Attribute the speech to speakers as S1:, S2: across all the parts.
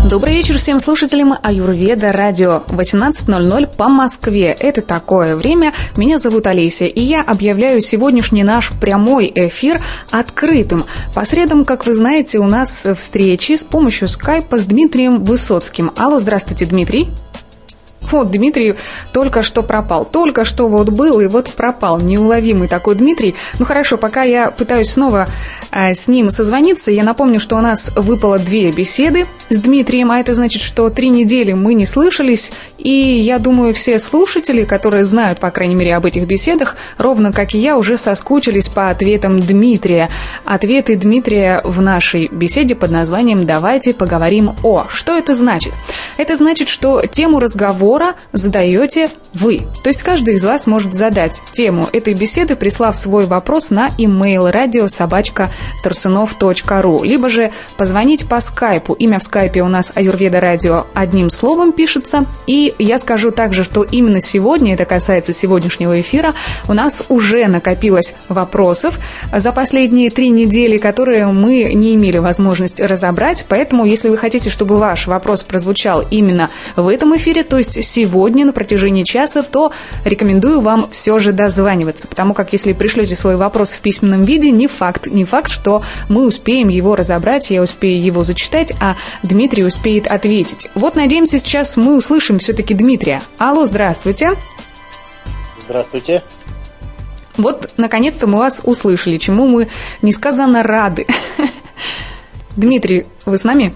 S1: Добрый вечер всем слушателям Аюрведа радио. 18:00 по Москве. Это такое время. Меня зовут Олеся, и я объявляю сегодняшний наш прямой эфир открытым. По средам, как вы знаете, у нас встречи с помощью скайпа с Дмитрием Высоцким. Алло, здравствуйте, Дмитрий. Вот Дмитрий только что пропал. Только что вот был и вот пропал. Неуловимый такой Дмитрий. Ну хорошо, пока я пытаюсь снова с ним созвониться, я напомню, что у нас выпало 2 беседы с Дмитрием, а это значит, что 3 недели мы не слышались. И я думаю, все слушатели, которые знают, по крайней мере, об этих беседах, ровно как и я, уже соскучились по ответам Дмитрия. Ответы Дмитрия в нашей беседе под названием «Давайте поговорим о». Что это значит? Это значит, что тему разговора задаете вы. То есть каждый из вас может задать тему этой беседы, прислав свой вопрос на email radio@tarsunov.ru, либо же позвонить по скайпу. Имя в скайпе у нас Аюрведа радио одним словом пишется. И я скажу также, что именно сегодня, это касается сегодняшнего эфира, у нас уже накопилось вопросов за последние 3 недели, которые мы не имели возможности разобрать. Поэтому, если вы хотите, чтобы ваш вопрос прозвучал именно в этом эфире, то есть сегодня на протяжении часа, то рекомендую вам все же дозваниваться, потому как если пришлете свой вопрос в письменном виде, не факт, что мы успеем его разобрать, я успею его зачитать, а Дмитрий успеет ответить. Вот, надеемся, сейчас мы услышим все-таки Дмитрия. Алло, здравствуйте.
S2: Здравствуйте.
S1: Вот, наконец-то мы вас услышали, чему мы несказанно рады. Дмитрий, вы с нами?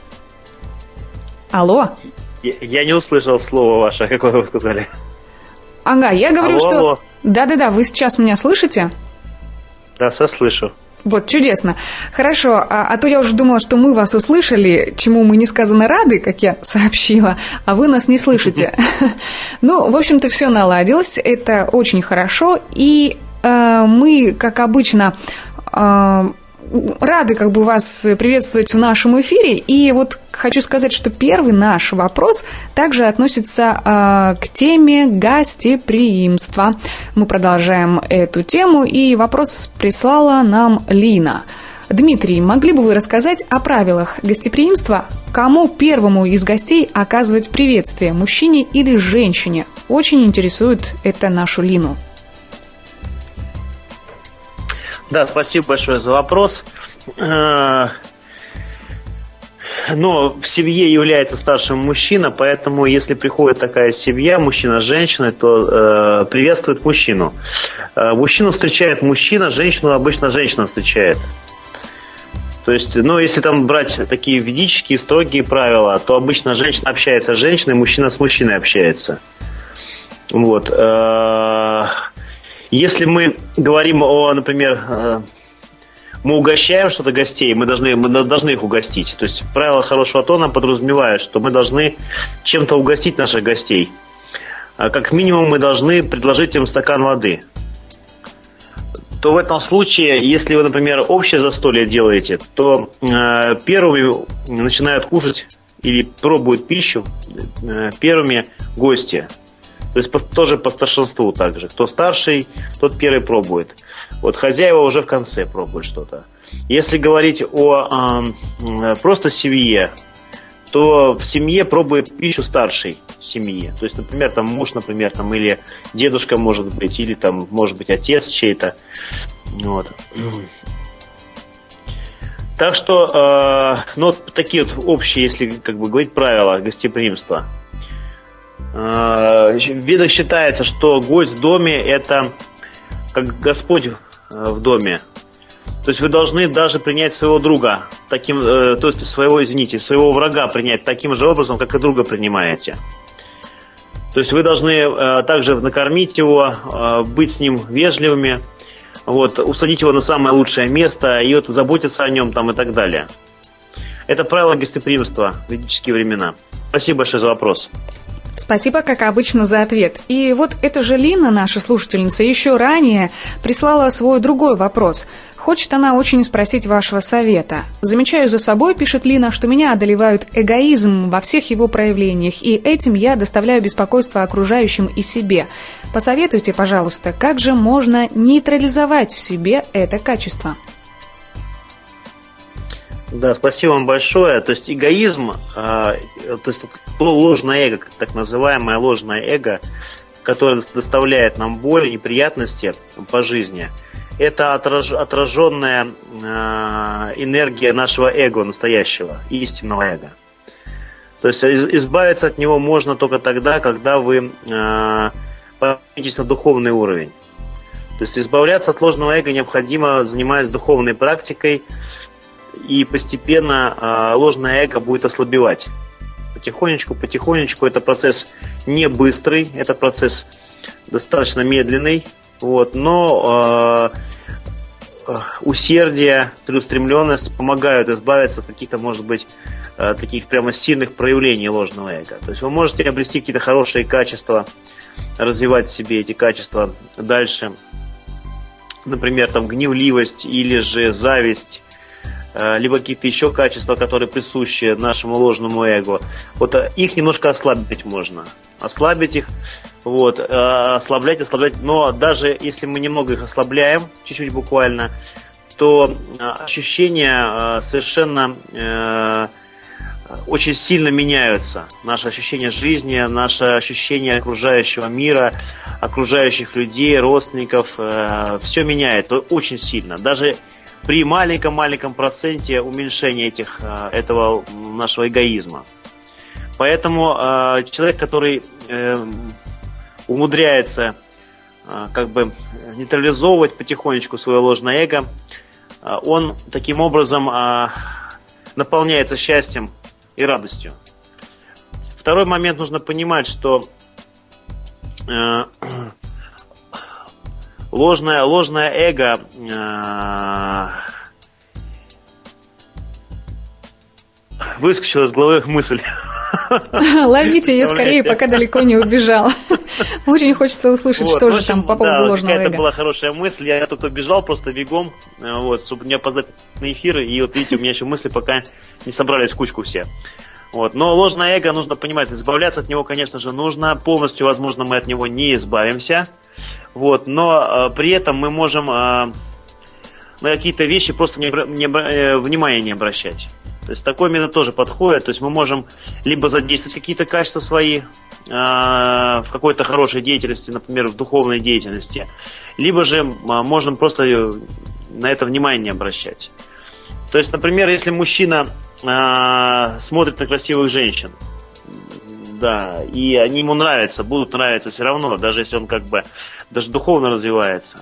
S1: Алло.
S2: Я не услышал слово ваше, какое вы сказали.
S1: Ага, я говорю,
S2: алло,
S1: что...
S2: Алло.
S1: Да-да-да, вы сейчас меня слышите?
S2: Да, слышу.
S1: Вот, чудесно. Хорошо, а то я уже думала, что мы вас услышали, чему мы несказанно рады, как я сообщила, а вы нас не слышите. Ну, в общем-то, все наладилось, это очень хорошо, и мы, как обычно... рады вас приветствовать в нашем эфире. И вот хочу сказать, что первый наш вопрос также относится к теме гостеприимства. Мы продолжаем эту тему, и вопрос прислала нам Лина. Дмитрий, могли бы вы рассказать о правилах гостеприимства? Кому первому из гостей оказывать приветствие, мужчине или женщине? Очень интересует это нашу Лину.
S2: Да, спасибо большое за вопрос. Но в семье является старшим мужчина, поэтому если приходит такая семья, мужчина с женщиной, то приветствует мужчину. Мужчину встречает мужчина, женщину обычно женщина встречает. То есть, если там брать такие ведические, строгие правила, то обычно женщина общается с женщиной, мужчина с мужчиной общается. Вот. Если мы говорим например, мы угощаем что-то гостей, мы должны их угостить. То есть правило хорошего тона подразумевает, что мы должны чем-то угостить наших гостей. Как минимум мы должны предложить им стакан воды. То в этом случае, если вы, например, общее застолье делаете, то первыми начинают кушать или пробуют пищу первыми гости. То есть тоже по старшинству также. Кто старший, тот первый пробует. Вот хозяева уже в конце пробуют что-то. Если говорить о просто семье, то в семье пробует пищу старший семьи. То есть, например, там муж, например, там, или дедушка может быть, или там может быть отец чей-то. Вот. Так что, такие вот общие, если говорить правила гостеприимства. В ведах считается, что гость в доме – это как Господь в доме. То есть вы должны даже принять своего друга, своего врага принять таким же образом, как и друга принимаете. То есть вы должны также накормить его, быть с ним вежливыми, усадить его на самое лучшее место и заботиться о нем и так далее. Это правило гостеприимства в ведические времена. Спасибо большое за вопрос.
S1: Спасибо, как обычно, за ответ. И вот эта же Лина, наша слушательница, еще ранее прислала свой другой вопрос. Хочет она очень спросить вашего совета. «Замечаю за собой, — пишет Лина, — что меня одолевает эгоизм во всех его проявлениях, и этим я доставляю беспокойство окружающим и себе. Посоветуйте, пожалуйста, как же можно нейтрализовать в себе это качество?»
S2: Да, спасибо вам большое. То есть эгоизм, то есть ложное эго, так называемое ложное эго, которое доставляет нам боль и неприятности по жизни, это отраженная энергия нашего эго настоящего, истинного эго. То есть избавиться от него можно только тогда, когда вы подниметесь на духовный уровень. То есть избавляться от ложного эго необходимо, занимаясь духовной практикой, и постепенно ложное эго будет ослабевать. Потихонечку. Это процесс не быстрый, это процесс достаточно медленный, но усердие, целеустремленность помогают избавиться от каких-то, может быть, таких прямо сильных проявлений ложного эго. То есть вы можете обрести какие-то хорошие качества, развивать в себе эти качества дальше. Например, там гневливость или же зависть, либо какие-то еще качества, которые присущи нашему ложному эго. Их немножко ослабить можно. Ослабить их, ослаблять. Но даже если мы немного их ослабляем, чуть-чуть буквально, то ощущения совершенно очень сильно меняются. Наше ощущение жизни, наше ощущение окружающего мира, окружающих людей, родственников, все меняется очень сильно. Даже при маленьком проценте уменьшения этого нашего эгоизма. Поэтому человек, который умудряется нейтрализовывать потихонечку свое ложное эго, он таким образом наполняется счастьем и радостью. Второй момент, нужно понимать, что ложное эго выскочила из головы мысль.
S1: Ловите ее скорее, пока далеко не убежал. Очень хочется услышать, что же там по поводу ложного эго.
S2: Это была хорошая мысль. Я тут убежал просто бегом, чтобы не опоздать на эфир. И видите, у меня еще мысли пока не собрались в кучку все. Но ложное эго, нужно понимать, избавляться от него, конечно же, нужно. Полностью, возможно, мы от него не избавимся. Но при этом мы можем на какие-то вещи просто внимания не обращать. То есть такой метод тоже подходит. То есть мы можем либо задействовать какие-то качества свои в какой-то хорошей деятельности, например, в духовной деятельности, либо же можем просто на это внимание не обращать. То есть, например, если мужчина смотрит на красивых женщин, да, и они ему нравятся, будут нравиться все равно, даже если он даже духовно развивается,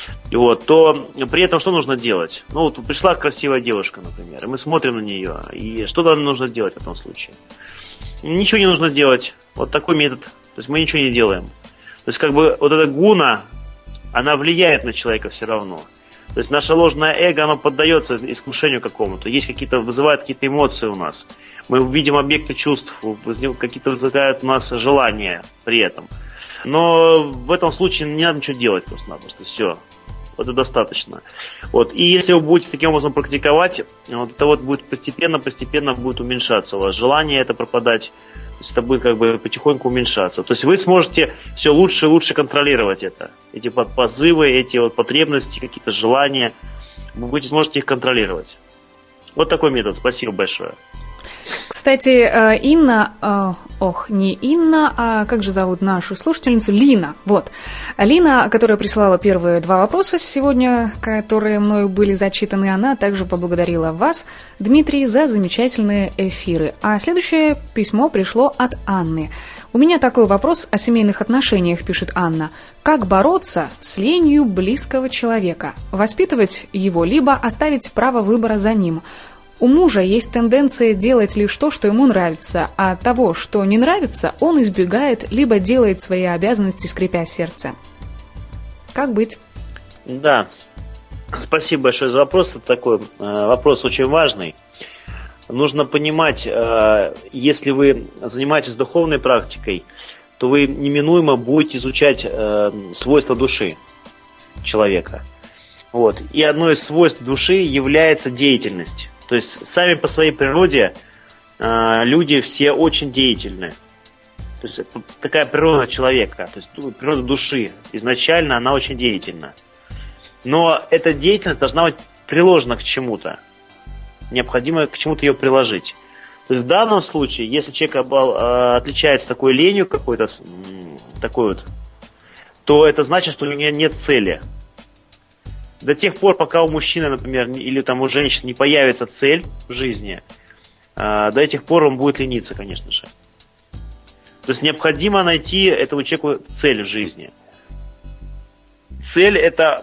S2: то при этом что нужно делать? Пришла красивая девушка, например, и мы смотрим на нее, и что нам нужно делать в этом случае? Ничего не нужно делать. Такой метод. То есть мы ничего не делаем. То есть эта гуна, она влияет на человека все равно. То есть наше ложное эго, оно поддается искушению какому-то. Вызывает какие-то эмоции у нас. Мы видим объекты чувств, какие-то вызывают у нас желания при этом. Но в этом случае не надо ничего делать просто-напросто. Все. Это достаточно. И если вы будете таким образом практиковать, это будет постепенно будет уменьшаться у вас. Желание это пропадать. То есть это будет потихоньку уменьшаться. То есть вы сможете все лучше и лучше контролировать это. Эти позывы, эти потребности, какие-то желания. Вы сможете их контролировать. Такой метод. Спасибо большое.
S1: Кстати, Инна, не Инна, а как же зовут нашу слушательницу? Лина. Лина, которая присылала первые 2 вопроса сегодня, которые мною были зачитаны, она также поблагодарила вас, Дмитрий, за замечательные эфиры. А следующее письмо пришло от Анны. У меня такой вопрос о семейных отношениях, пишет Анна. Как бороться с ленью близкого человека? Воспитывать его, либо оставить право выбора за ним? У мужа есть тенденция делать лишь то, что ему нравится, а того, что не нравится, он избегает, либо делает свои обязанности, скрипя сердце. Как быть?
S2: Да, спасибо большое за вопрос. Это такой вопрос очень важный. Нужно понимать, если вы занимаетесь духовной практикой, то вы неминуемо будете изучать свойства души человека. И одно из свойств души является деятельность. То есть сами по своей природе люди все очень деятельны. То есть это такая природа человека, то есть природа души. Изначально она очень деятельна. Но эта деятельность должна быть приложена к чему-то. необходимо к чему-то ее приложить. То есть в данном случае, если человек отличается такой ленью какой-то, такой вот, то это значит, что у него нет цели. До тех пор, пока у мужчины, например, или там у женщины не появится цель в жизни, до этих пор он будет лениться, конечно же. То есть необходимо найти этому человеку цель в жизни. Цель это...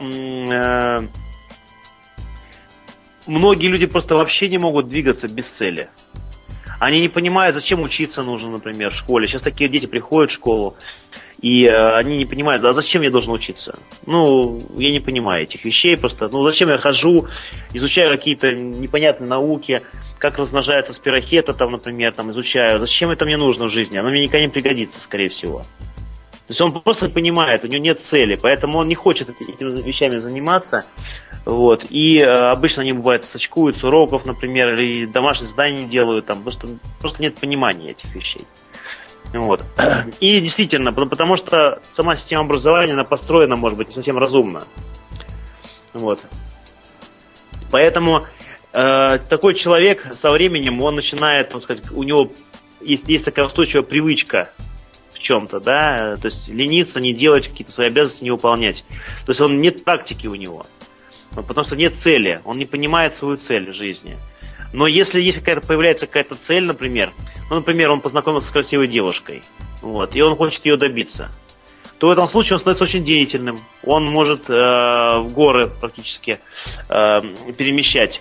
S2: многие люди просто вообще не могут двигаться без цели. Они не понимают, зачем учиться нужно, например, в школе. Сейчас такие дети приходят в школу, и они не понимают, а зачем я должен учиться? Ну, я не понимаю этих вещей просто. Ну, зачем я хожу, изучаю какие-то непонятные науки, как размножается спирохета, там, например, там, изучаю. Зачем это мне нужно в жизни? Оно мне никогда не пригодится, скорее всего. То есть он просто понимает, у него нет цели, поэтому он не хочет этими вещами заниматься. Вот. И обычно они бывают сочкуют с уроков, например, или домашние задания не делают, там, просто нет понимания этих вещей. Вот. И действительно, потому что сама система образования, она построена, может быть, не совсем разумно. Вот. Поэтому такой человек со временем, он начинает, так сказать, у него есть такая устойчивая привычка в чем-то, да, то есть лениться, не делать какие-то свои обязанности, не выполнять. То есть нет практики у него. Потому что нет цели, он не понимает свою цель в жизни. Но если появляется какая-то цель, например, он познакомился с красивой девушкой, вот, и он хочет ее добиться, то в этом случае он становится очень деятельным. Он может в горы практически перемещать.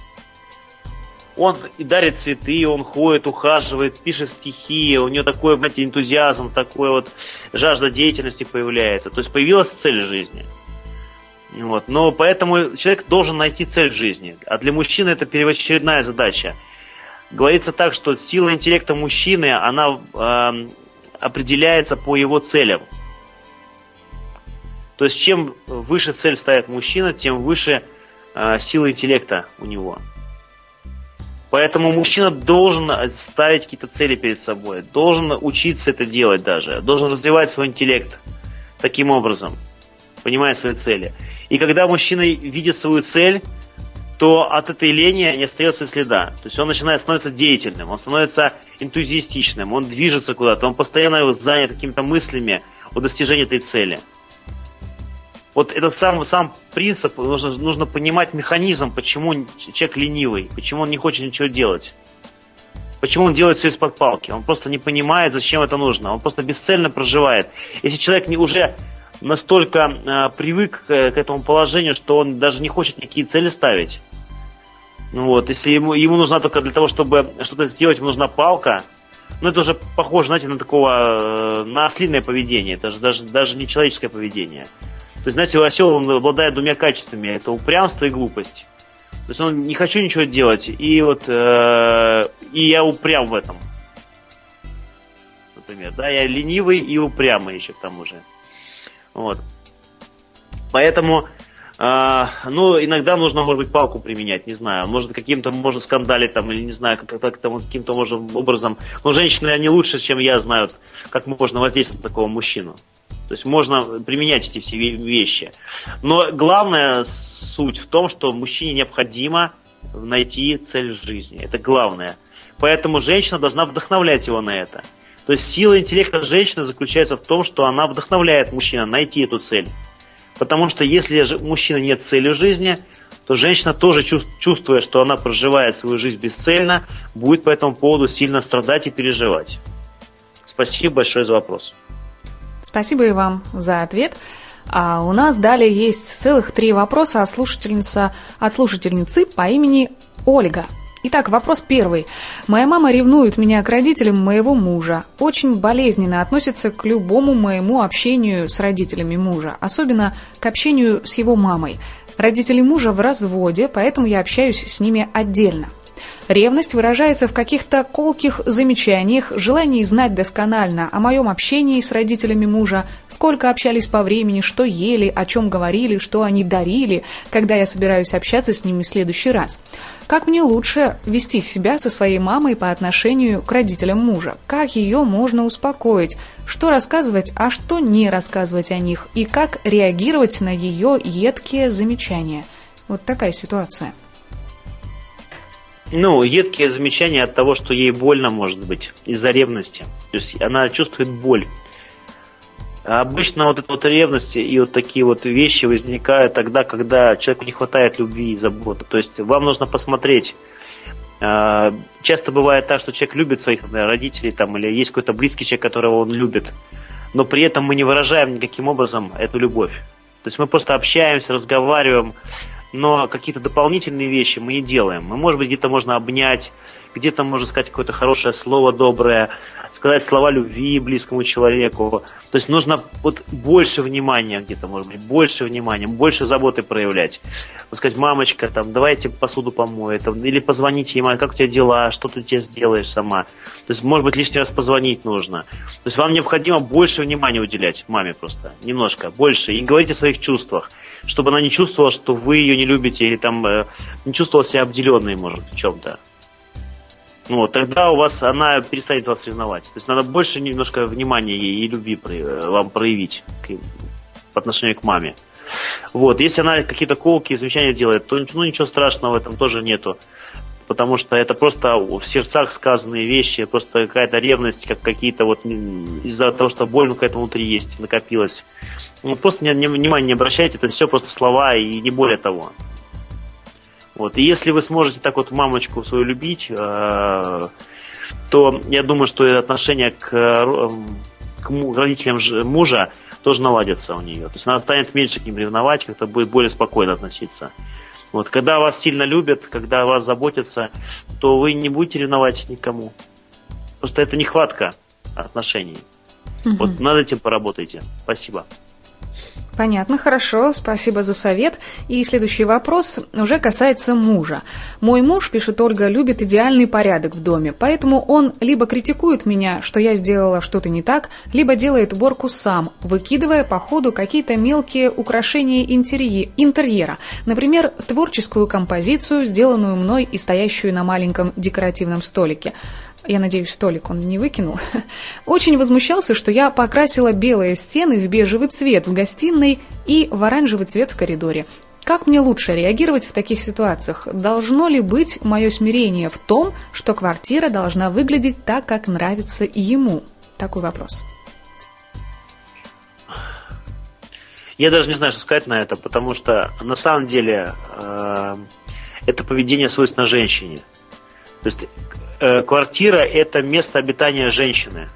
S2: Он и дарит цветы, он ходит, ухаживает, пишет стихи, у него такой, знаете, энтузиазм, такой вот жажда деятельности появляется. То есть появилась цель в жизни. Вот. Но поэтому человек должен найти цель в жизни. А для мужчины это первоочередная задача. Говорится так, что сила интеллекта мужчины, она определяется по его целям. То есть чем выше цель ставит мужчина, тем выше сила интеллекта у него. Поэтому мужчина должен ставить какие-то цели перед собой, должен учиться это делать даже, должен развивать свой интеллект таким образом, понимая свои цели. И когда мужчина видит свою цель, то от этой лени не остается следа. То есть он становится деятельным, он становится энтузиастичным, он движется куда-то, он постоянно занят какими-то мыслями о достижении этой цели. Вот этот сам принцип, нужно понимать механизм, почему человек ленивый, почему он не хочет ничего делать. Почему он делает все из-под палки. Он просто не понимает, зачем это нужно. Он просто бесцельно проживает. Если человек уже настолько привык к этому положению, что он даже не хочет никакие цели ставить. Вот. Если ему нужна только для того, чтобы что-то сделать, ему нужна палка, это уже похоже, знаете, на ослиное поведение. Это же даже не человеческое поведение. То есть, знаете, осел он обладает двумя качествами. Это упрямство и глупость. То есть он не хочу ничего делать, и я упрям в этом. Например, да, я ленивый и упрямый еще к тому же. Вот. Поэтому, иногда нужно, может быть, палку применять, не знаю, может, каким-то можно скандалить там, или не знаю, каким-то образом. Но женщины, они лучше, чем я, знают, как можно воздействовать на такого мужчину. То есть можно применять эти все вещи. Но главная суть в том, что мужчине необходимо найти цель в жизни. Это главное. Поэтому женщина должна вдохновлять его на это. То есть сила интеллекта женщины заключается в том, что она вдохновляет мужчину найти эту цель. Потому что если у мужчины нет цели в жизни, то женщина тоже, чувствуя, что она проживает свою жизнь бесцельно, будет по этому поводу сильно страдать и переживать. Спасибо большое за вопрос.
S1: Спасибо и вам за ответ. А у нас далее есть целых 3 вопроса от слушательницы по имени Ольга. Итак, вопрос первый. Моя мама ревнует меня к родителям моего мужа. Очень болезненно относится к любому моему общению с родителями мужа, особенно к общению с его мамой. Родители мужа в разводе, поэтому я общаюсь с ними отдельно. Ревность выражается в каких-то колких замечаниях, желании знать досконально о моем общении с родителями мужа, сколько общались по времени, что ели, о чем говорили, что они дарили, когда я собираюсь общаться с ними в следующий раз. Как мне лучше вести себя со своей мамой по отношению к родителям мужа? Как ее можно успокоить? Что рассказывать, а что не рассказывать о них? И как реагировать на ее едкие замечания? Вот такая ситуация.
S2: едкие замечания от того, что ей больно, может быть, из-за ревности. То есть она чувствует боль. А обычно вот эта вот ревность и вот такие вот вещи возникают тогда, когда человеку не хватает любви и заботы. То есть вам нужно посмотреть. Часто бывает так, что человек любит своих, например, родителей там, или есть какой-то близкий человек, которого он любит, но при этом мы не выражаем никаким образом эту любовь. То есть мы просто общаемся, разговариваем, но какие-то дополнительные вещи мы не делаем. Мы, может быть, где-то можно обнять, где-то можно сказать какое-то хорошее слово доброе, сказать слова любви близкому человеку. То есть нужно вот больше внимания где-то, может быть, больше внимания, больше заботы проявлять. Вот сказать: мамочка, там, давайте посуду помой, там, или позвоните ей: маме, как у тебя дела, что ты тебе сделаешь сама. То есть, может быть, лишний раз позвонить нужно. То есть вам необходимо больше внимания уделять маме просто, немножко, больше, и говорить о своих чувствах, чтобы она не чувствовала, что вы ее не любите, или там не чувствовала себя обделенной, может, в чем-то. Тогда она перестанет вас ревновать. То есть надо больше немножко внимания ей и любви вам проявить по отношению к маме. Если она какие-то колкие замечания делает, то ничего страшного в этом тоже нету. Потому что это просто в сердцах сказанные вещи, просто какая-то ревность, как какие-то из-за того, что боль какая-то внутри есть, накопилась. Просто внимания не обращайте, это все просто слова и не более того. И если вы сможете так вот мамочку свою любить, то я думаю, что отношение к родителям мужа тоже наладится у нее. То есть она станет меньше к ним ревновать, как-то будет более спокойно относиться. Когда вас сильно любят, когда о вас заботятся, то вы не будете ревновать никому. Просто это нехватка отношений. Над этим поработайте. Спасибо.
S1: Понятно, хорошо, спасибо за совет. И следующий вопрос уже касается мужа. Мой муж, пишет Ольга, любит идеальный порядок в доме, поэтому он либо критикует меня, что я сделала что-то не так, либо делает уборку сам, выкидывая по ходу какие-то мелкие украшения интерьера. Например, творческую композицию, сделанную мной и стоящую на маленьком декоративном столике. Я надеюсь, столик он не выкинул. Очень возмущался, что я покрасила белые стены в бежевый цвет в гостиной и в оранжевый цвет в коридоре. Как мне лучше реагировать в таких ситуациях? Должно ли быть мое смирение в том, что квартира должна выглядеть так, как нравится ему? Такой вопрос.
S2: Я даже не знаю, что сказать на это, потому что на самом деле это поведение свойственно женщине. То есть квартира – это место обитания женщины.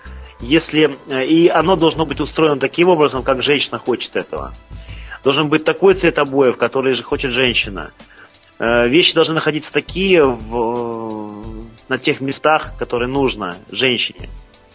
S2: И оно должно быть устроено таким образом, как женщина хочет этого. Должен быть такой цвет обоев, который же хочет женщина. Вещи должны находиться такие на тех местах, которые нужно женщине.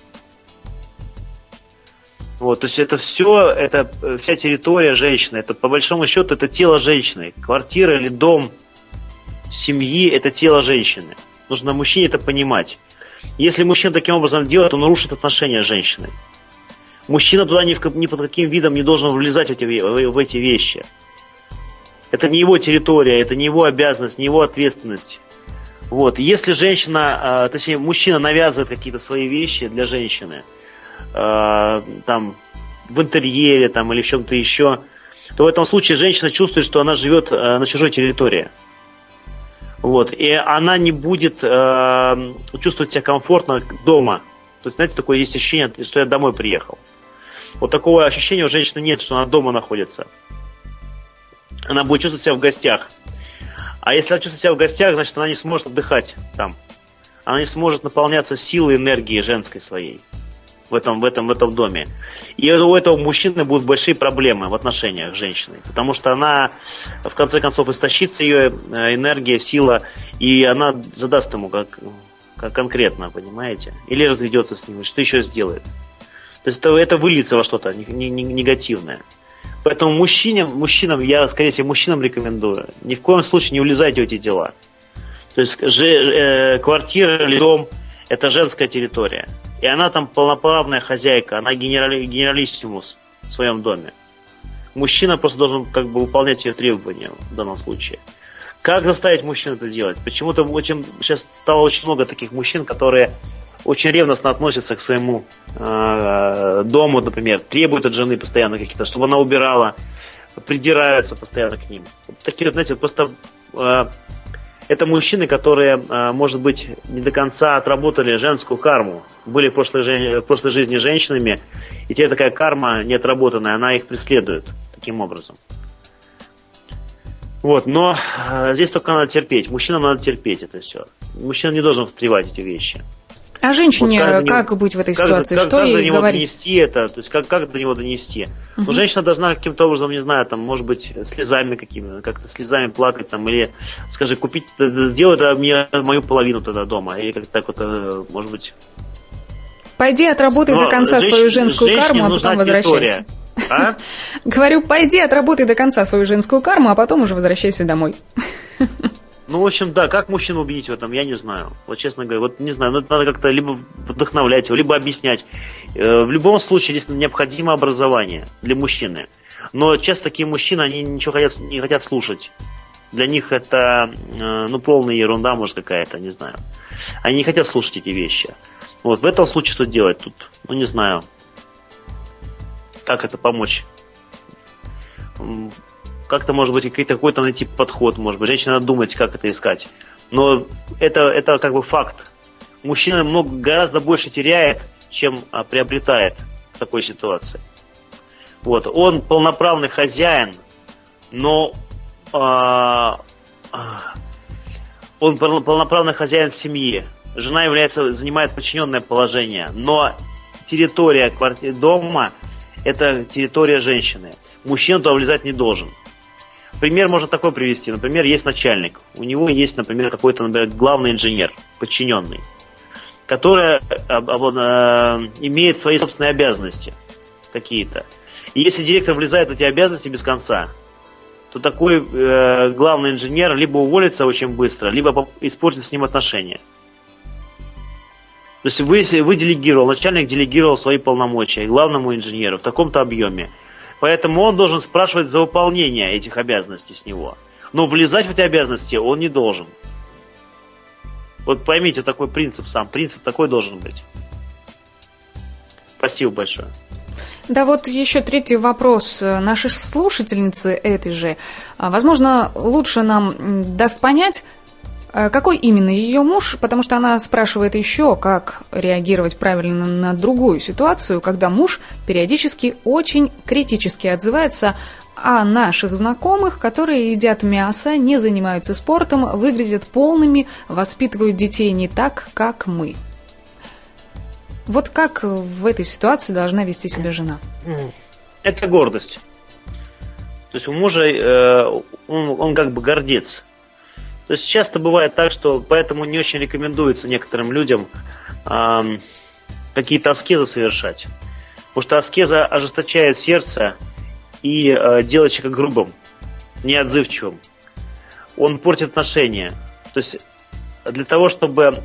S2: То есть это все, это вся территория женщины. Это по большому счету это тело женщины. Квартира или дом семьи – это тело женщины. Нужно мужчине это понимать. Если мужчина таким образом делает, он нарушит отношения с женщиной. Мужчина туда ни под каким видом не должен влезать в эти вещи. Это не его территория, это не его обязанность, не его ответственность. Если точнее, мужчина навязывает какие-то свои вещи для женщины, там, в интерьере там, или в чем-то еще, то в этом случае женщина чувствует, что она живет на чужой территории. И она не будет чувствовать себя комфортно дома. То есть, знаете, такое есть ощущение, что я домой приехал. Такого ощущения у женщины нет, что она дома находится. Она будет чувствовать себя в гостях. А если она чувствует себя в гостях, значит, она не сможет отдыхать там. Она не сможет наполняться силой энергии женской своей в этом доме. И у этого мужчины будут большие проблемы в отношениях с женщиной, потому что она, в конце концов, истощится ее энергия, сила, и она задаст ему как конкретно, понимаете? Или разведется с ним, что еще сделает. То есть это выльется во что-то негативное. Поэтому мужчинам, я, скорее всего, мужчинам рекомендую, ни в коем случае не влезайте в эти дела. То есть квартира или дом – это женская территория. И она там полноправная хозяйка, она генералиссимус в своем доме. Мужчина просто должен выполнять ее требования в данном случае. Как заставить мужчин это делать? Почему-то сейчас стало очень много таких мужчин, которые очень ревностно относятся к своему дому, например, требуют от жены постоянно какие-то, чтобы она убирала, придираются постоянно к ним. Такие, знаете, просто это мужчины, которые, может быть, не до конца отработали женскую карму, были в прошлой жизни женщинами, и теперь такая карма неотработанная, она их преследует таким образом. Вот, но здесь только надо терпеть. Мужчинам надо терпеть это все. Мужчина не должен встревать эти вещи.
S1: А женщине вот как быть в этой ситуации? Что ей говорить?
S2: Донести это, то есть как до него донести? Ну, женщина должна каким-то образом, не знаю, там, может быть, слезами какими-то, как-то слезами плакать, там, или, скажи, сделай мне мою половину тогда дома, или как-то так вот, может быть.
S1: Пойди отработай до конца свою женскую карму, а потом возвращайся.
S2: А?
S1: Говорю, пойди отработай до конца свою женскую карму, а потом уже возвращайся домой.
S2: Ну, в общем, да, как мужчину убедить в этом, я не знаю. Вот, честно говоря, вот не знаю, надо как-то либо вдохновлять его, либо объяснять. В любом случае, здесь необходимо образование для мужчины. Но часто такие мужчины, они ничего не хотят слушать. Для них это, полная ерунда, может, какая-то, не знаю. Они не хотят слушать эти вещи. Вот, в этом случае что делать тут? Не знаю. Как это помочь? Как-то, может быть, какой-то найти подход, может быть. Женщина надо думать, как это искать. Но это как бы факт. Мужчина гораздо больше теряет, чем приобретает в такой ситуации. Вот. Он полноправный хозяин, но он полноправный хозяин семьи. Жена занимает подчиненное положение, но территория дома – это территория женщины. Мужчина туда влезать не должен. Пример можно такой привести. Например, есть начальник. У него есть, например, какой-то, главный инженер, подчиненный, который имеет свои собственные обязанности какие-то. И если директор влезает в эти обязанности без конца, то такой главный инженер либо уволится очень быстро, либо испортит с ним отношения. То есть начальник делегировал свои полномочия главному инженеру в таком-то объеме. Поэтому он должен спрашивать за выполнение этих обязанностей с него. Но влезать в эти обязанности он не должен. Вот поймите такой принцип такой должен быть. Спасибо большое.
S1: Да, вот еще третий вопрос нашей слушательницы этой же. Возможно, лучше нам даст понять, какой именно ее муж, потому что она спрашивает еще, как реагировать правильно на другую ситуацию, когда муж периодически очень критически отзывается о наших знакомых, которые едят мясо, не занимаются спортом, выглядят полными, воспитывают детей не так, как мы. Вот как в этой ситуации должна вести себя жена?
S2: Это гордость. То есть у мужа он как бы гордец. То есть часто бывает так, что поэтому не очень рекомендуется некоторым людям какие-то аскезы совершать. Потому что аскеза ожесточает сердце и делает человека грубым, неотзывчивым. Он портит отношения. То есть для того, чтобы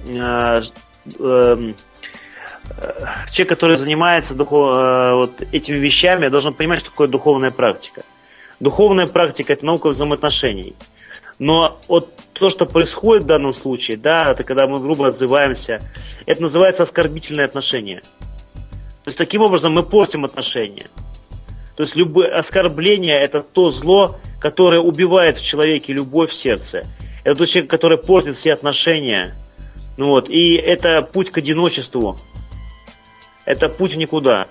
S2: человек, который занимается этими вещами, должен понимать, что такое духовная практика. Духовная практика – это наука взаимоотношений. Но вот то, что происходит в данном случае, да, это когда мы грубо отзываемся, это называется оскорбительное отношение. То есть таким образом мы портим отношения. То есть любое оскорбление – это то зло, которое убивает в человеке любовь в сердце. Это тот человек, который портит все отношения. И это путь к одиночеству. Это путь в никуда.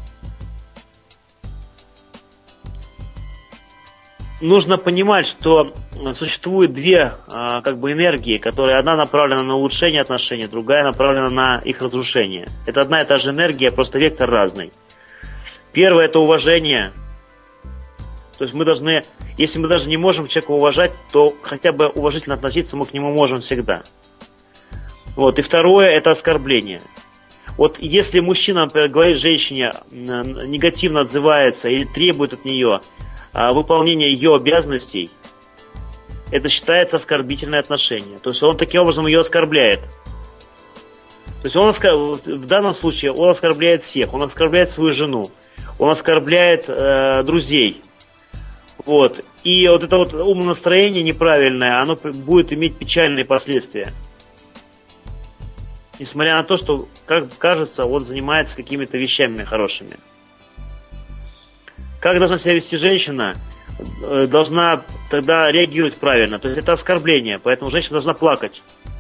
S2: Нужно понимать, что существует две энергии, которые одна направлена на улучшение отношений, другая направлена на их разрушение. Это одна и та же энергия, просто вектор разный. Первое – это уважение. То есть мы должны, если мы даже не можем человека уважать, то хотя бы уважительно относиться мы к нему можем всегда. И второе – это оскорбление. Если мужчина, например, говорит женщине, негативно отзывается или требует от нее выполнения ее обязанностей, это считается оскорбительное отношение. То есть он таким образом ее оскорбляет. То есть в данном случае он оскорбляет всех. Он оскорбляет свою жену. Он оскорбляет друзей. И это умонастроение неправильное, оно будет иметь печальные последствия. Несмотря на то, что, как кажется, он занимается какими-то вещами хорошими. Как должна себя вести женщина? должна тогда реагировать правильно. То есть это оскорбление, поэтому женщина должна плакать.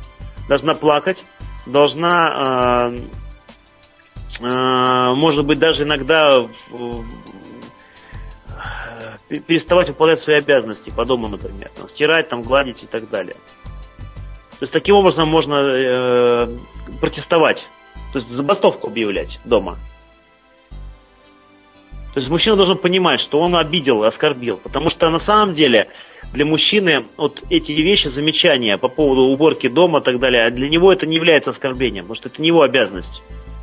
S2: Должна, может быть, даже иногда переставать выполнять свои обязанности по дому, например. Стирать, гладить и так далее. То есть таким образом можно протестовать. То есть забастовку объявлять дома. То есть мужчина должен понимать, что он обидел, оскорбил. Потому что на самом деле для мужчины вот эти вещи, замечания по поводу уборки дома и так далее, для него это не является оскорблением, потому что это не его обязанность.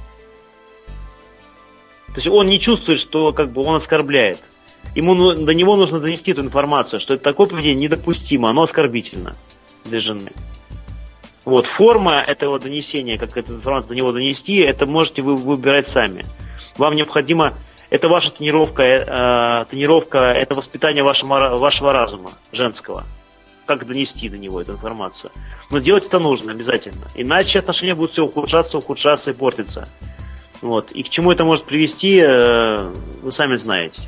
S2: То есть он не чувствует, что он оскорбляет. До него нужно донести эту информацию, что это такое поведение недопустимо, оно оскорбительно для жены. Вот, форма этого донесения, как эту информацию до него донести, это можете вы выбирать сами. Вам необходимо, это ваша тренировка, это воспитание вашего разума, женского. Как донести до него эту информацию. Но делать это нужно обязательно. Иначе отношения будут все ухудшаться и портиться. Вот. И к чему это может привести, вы сами знаете.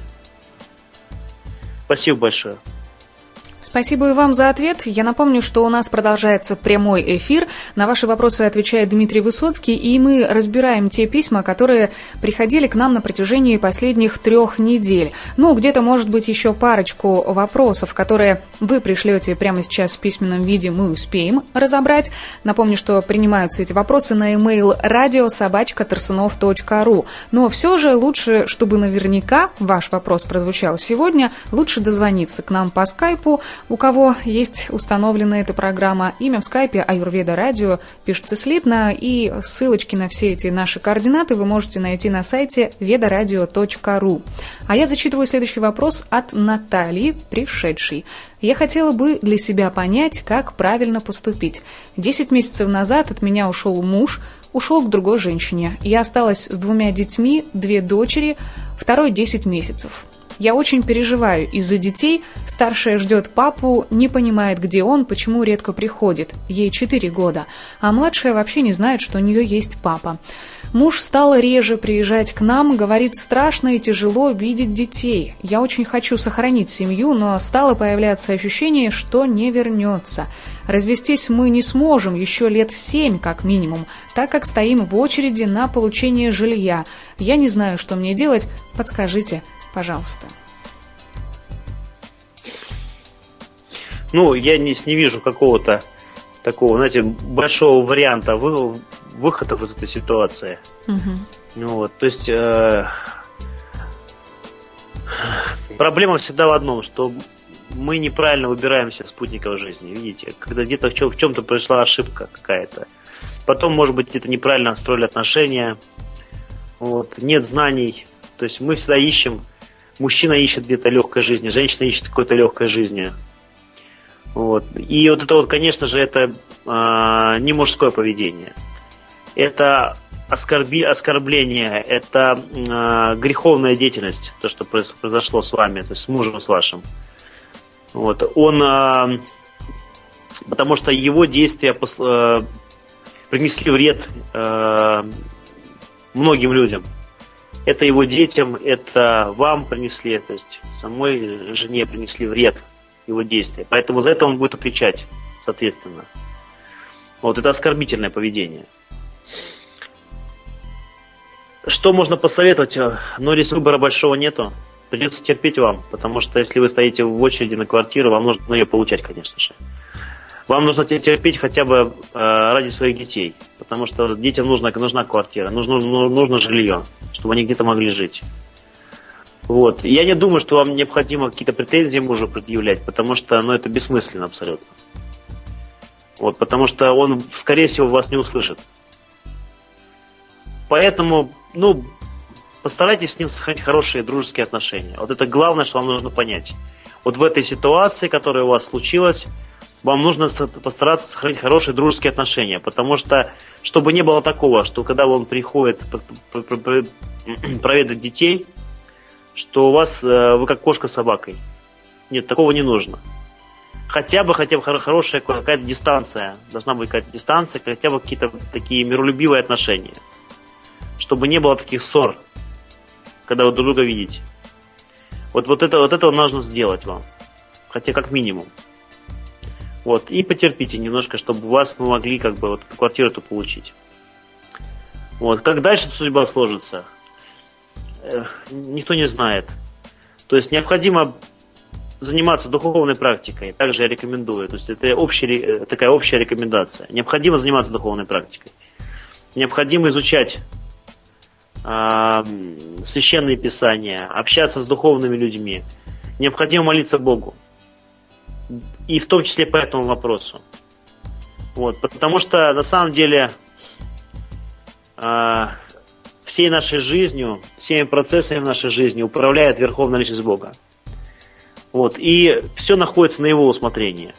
S2: Спасибо большое.
S1: Спасибо и вам за ответ. Я напомню, что у нас продолжается прямой эфир. На ваши вопросы отвечает Дмитрий Высоцкий, и мы разбираем те письма, которые приходили к нам на протяжении последних 3 недель. Где-то, может быть, еще парочку вопросов, которые вы пришлете прямо сейчас в письменном виде, мы успеем разобрать. Напомню, что принимаются эти вопросы на e-mail radio@tarsunov.ru. Но все же лучше, чтобы наверняка ваш вопрос прозвучал сегодня, лучше дозвониться к нам по скайпу. У кого есть установлена эта программа, имя в скайпе Аюрведа Радио пишется слитно, и ссылочки на все эти наши координаты вы можете найти на сайте vedaradio.ru. А я зачитываю следующий вопрос от Натальи, пришедшей. Я хотела бы для себя понять, как правильно поступить. 10 месяцев назад от меня ушел муж, ушел к другой женщине. Я осталась с 2 детьми, 2 дочери, второй 10 месяцев. Я очень переживаю из-за детей. Старшая ждет папу, не понимает, где он, почему редко приходит. Ей 4 года. А младшая вообще не знает, что у нее есть папа. Муж стал реже приезжать к нам, говорит, страшно и тяжело видеть детей. Я очень хочу сохранить семью, но стало появляться ощущение, что не вернется. Развестись мы не сможем еще лет 7 как минимум, так как стоим в очереди на получение жилья. Я не знаю, что мне делать, подскажите, пожалуйста.
S2: Я не вижу какого-то такого, большого варианта выходов из этой ситуации. Угу. То есть проблема всегда в одном, что мы неправильно выбираем себе спутников жизни. Видите, когда где-то в чем-то произошла ошибка какая-то. Потом, может быть, где-то неправильно строили отношения. Нет знаний. То есть мы всегда ищем. Мужчина ищет где-то легкой жизни, женщина ищет какой-то легкой жизни. И это, конечно же, это не мужское поведение. Это оскорбление, это греховная деятельность, то, что произошло с вами, то есть с мужем с вашим. Он, потому что его действия принесли вред многим людям. Это его детям, это вам принесли, то есть самой жене принесли вред его действия. Поэтому за это он будет отвечать, соответственно. Это оскорбительное поведение. Что можно посоветовать? Если выбора большого нету, придется терпеть вам, потому что если вы стоите в очереди на квартиру, вам нужно ее получать, конечно же. Вам нужно терпеть хотя бы ради своих детей, потому что детям нужна квартира, нужно жилье, чтобы они где-то могли жить. Я не думаю, что вам необходимо какие-то претензии мужу предъявлять, потому что это бессмысленно абсолютно. Потому что он, скорее всего, вас не услышит. Поэтому, постарайтесь с ним сохранить хорошие дружеские отношения. Это главное, что вам нужно понять. В этой ситуации, которая у вас случилась, вам нужно постараться сохранить хорошие дружеские отношения, потому что, чтобы не было такого, что когда он приходит проведать детей, что у вас вы как кошка с собакой. Нет, такого не нужно. Хотя бы хорошая какая-то дистанция, должна быть какая-то дистанция, хотя бы какие-то такие миролюбивые отношения, чтобы не было таких ссор, когда вы друг друга видите. Вот это нужно сделать вам. Хотя как минимум. Вот. И потерпите немножко, чтобы мы могли как бы вот эту квартиру-то получить. Вот. Как дальше судьба сложится, никто не знает. То есть необходимо заниматься духовной практикой. Также я рекомендую. То есть это такая общая рекомендация. Необходимо заниматься духовной практикой. Необходимо изучать священные писания, общаться с духовными людьми. Необходимо молиться Богу. И в том числе по этому вопросу. Вот, потому что на самом деле всей нашей жизнью, всеми процессами в нашей жизни управляет Верховная Личность Бога. Вот, и все находится на Его усмотрении.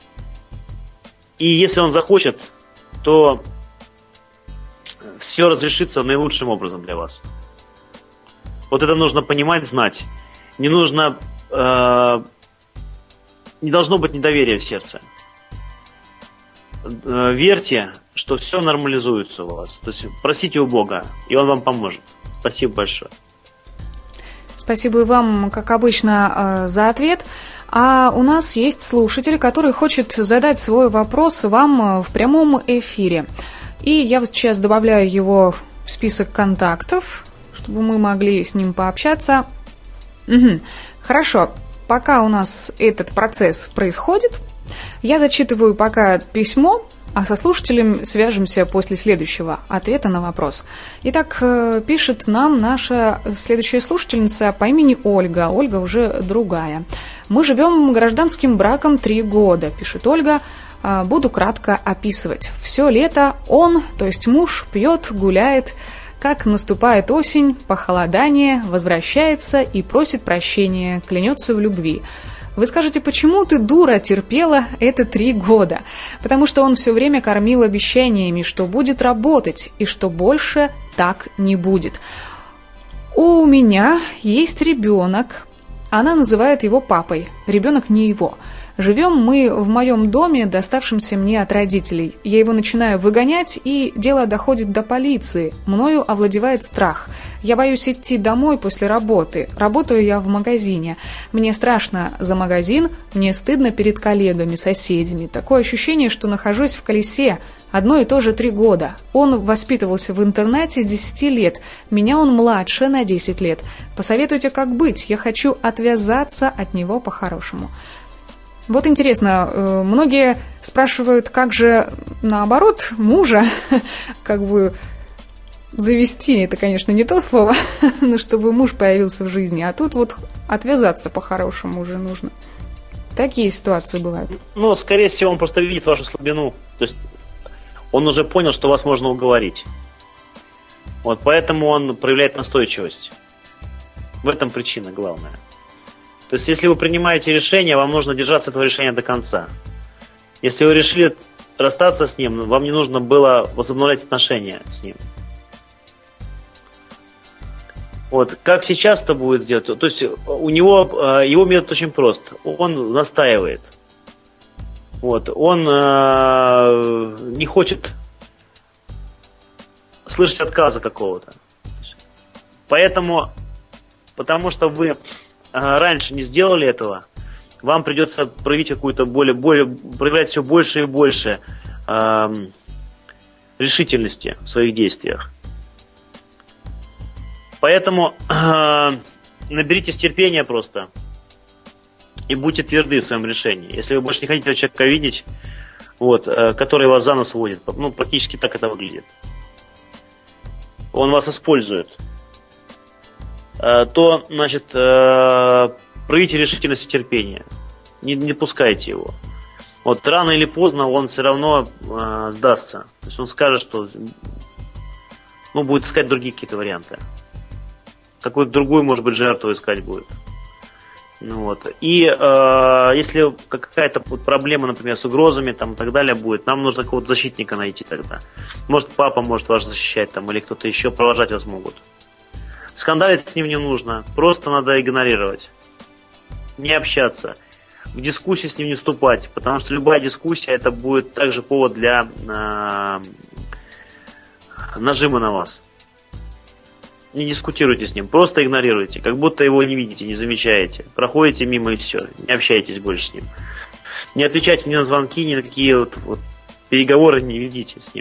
S2: И если Он захочет, то все разрешится наилучшим образом для вас. Вот это нужно понимать, знать. Не должно быть недоверия в сердце. Верьте, что все нормализуется у вас. То есть просите у Бога, и Он вам поможет. Спасибо большое.
S1: Спасибо и вам, как обычно, за ответ. А у нас есть слушатель, который хочет задать свой вопрос вам в прямом эфире. И я вот сейчас добавляю его в список контактов, чтобы мы могли с ним пообщаться. Угу. Хорошо. Пока у нас этот процесс происходит, я зачитываю пока письмо, а со слушателем свяжемся после следующего ответа на вопрос. Итак, пишет нам наша следующая слушательница по имени Ольга. Ольга уже другая. «Мы живем гражданским браком 3 года», пишет Ольга. «Буду кратко описывать. Все лето он, то есть муж, пьет, гуляет. Как наступает осень, похолодание, возвращается и просит прощения, клянется в любви. Вы скажете, почему ты, дура, терпела это 3 года? Потому что он все время кормил обещаниями, что будет работать и что больше так не будет. У меня есть ребенок. Она называет его папой. Ребенок не его. Живем мы в моем доме, доставшемся мне от родителей. Я его начинаю выгонять, и дело доходит до полиции. Мною овладевает страх. Я боюсь идти домой после работы. Работаю я в магазине. Мне страшно за магазин, мне стыдно перед коллегами, соседями. Такое ощущение, что нахожусь в колесе. Одно и то же 3 года. Он воспитывался в интернате с 10 лет. Меня он младше на 10 лет. Посоветуйте, как быть. Я хочу отвязаться от него по-хорошему». Вот интересно, многие спрашивают, как же наоборот мужа как бы завести, это, конечно, не то слово, но чтобы муж появился в жизни, а тут вот отвязаться по-хорошему уже нужно. Такие ситуации бывают. Ну,
S2: скорее всего, он просто видит вашу слабину, то есть он уже понял, что вас можно уговорить. Вот поэтому он проявляет настойчивость. В этом причина главная. То есть, если вы принимаете решение, вам нужно держаться этого решения до конца. Если вы решили расстаться с ним, вам не нужно было возобновлять отношения с ним. Вот, как сейчас это будет делать? То есть, у него, его метод очень прост. Он настаивает. Вот, он не хочет слышать отказа какого-то. Потому что вы раньше не сделали этого, вам придется проявить какую-то проявлять все больше и больше решительности в своих действиях. Поэтому наберитесь терпения просто и будьте тверды в своем решении. Если вы больше не хотите человека видеть, вот, который вас за нос водит, ну, практически так это выглядит. Он вас использует. То, значит, проявите решительность и терпение. Не пускайте его. Вот рано или поздно он все равно сдастся. То есть он скажет, что будет искать другие какие-то варианты. Какую-то другую, может быть, жертву искать будет. Вот. И если какая-то проблема, например, с угрозами там, и так далее будет, нам нужно какого-то защитника найти тогда. Может, папа может вас защищать там, или кто-то еще, провожать вас могут. Скандалить с ним не нужно, просто надо игнорировать, не общаться, в дискуссии с ним не вступать, потому что любая дискуссия это будет также повод для нажима на вас. не дискутируйте с ним, просто игнорируйте, как будто его не видите, не замечаете. Проходите мимо и все, не общайтесь больше с ним. Не отвечайте ни на звонки, ни на какие вот переговоры не ведите с ним.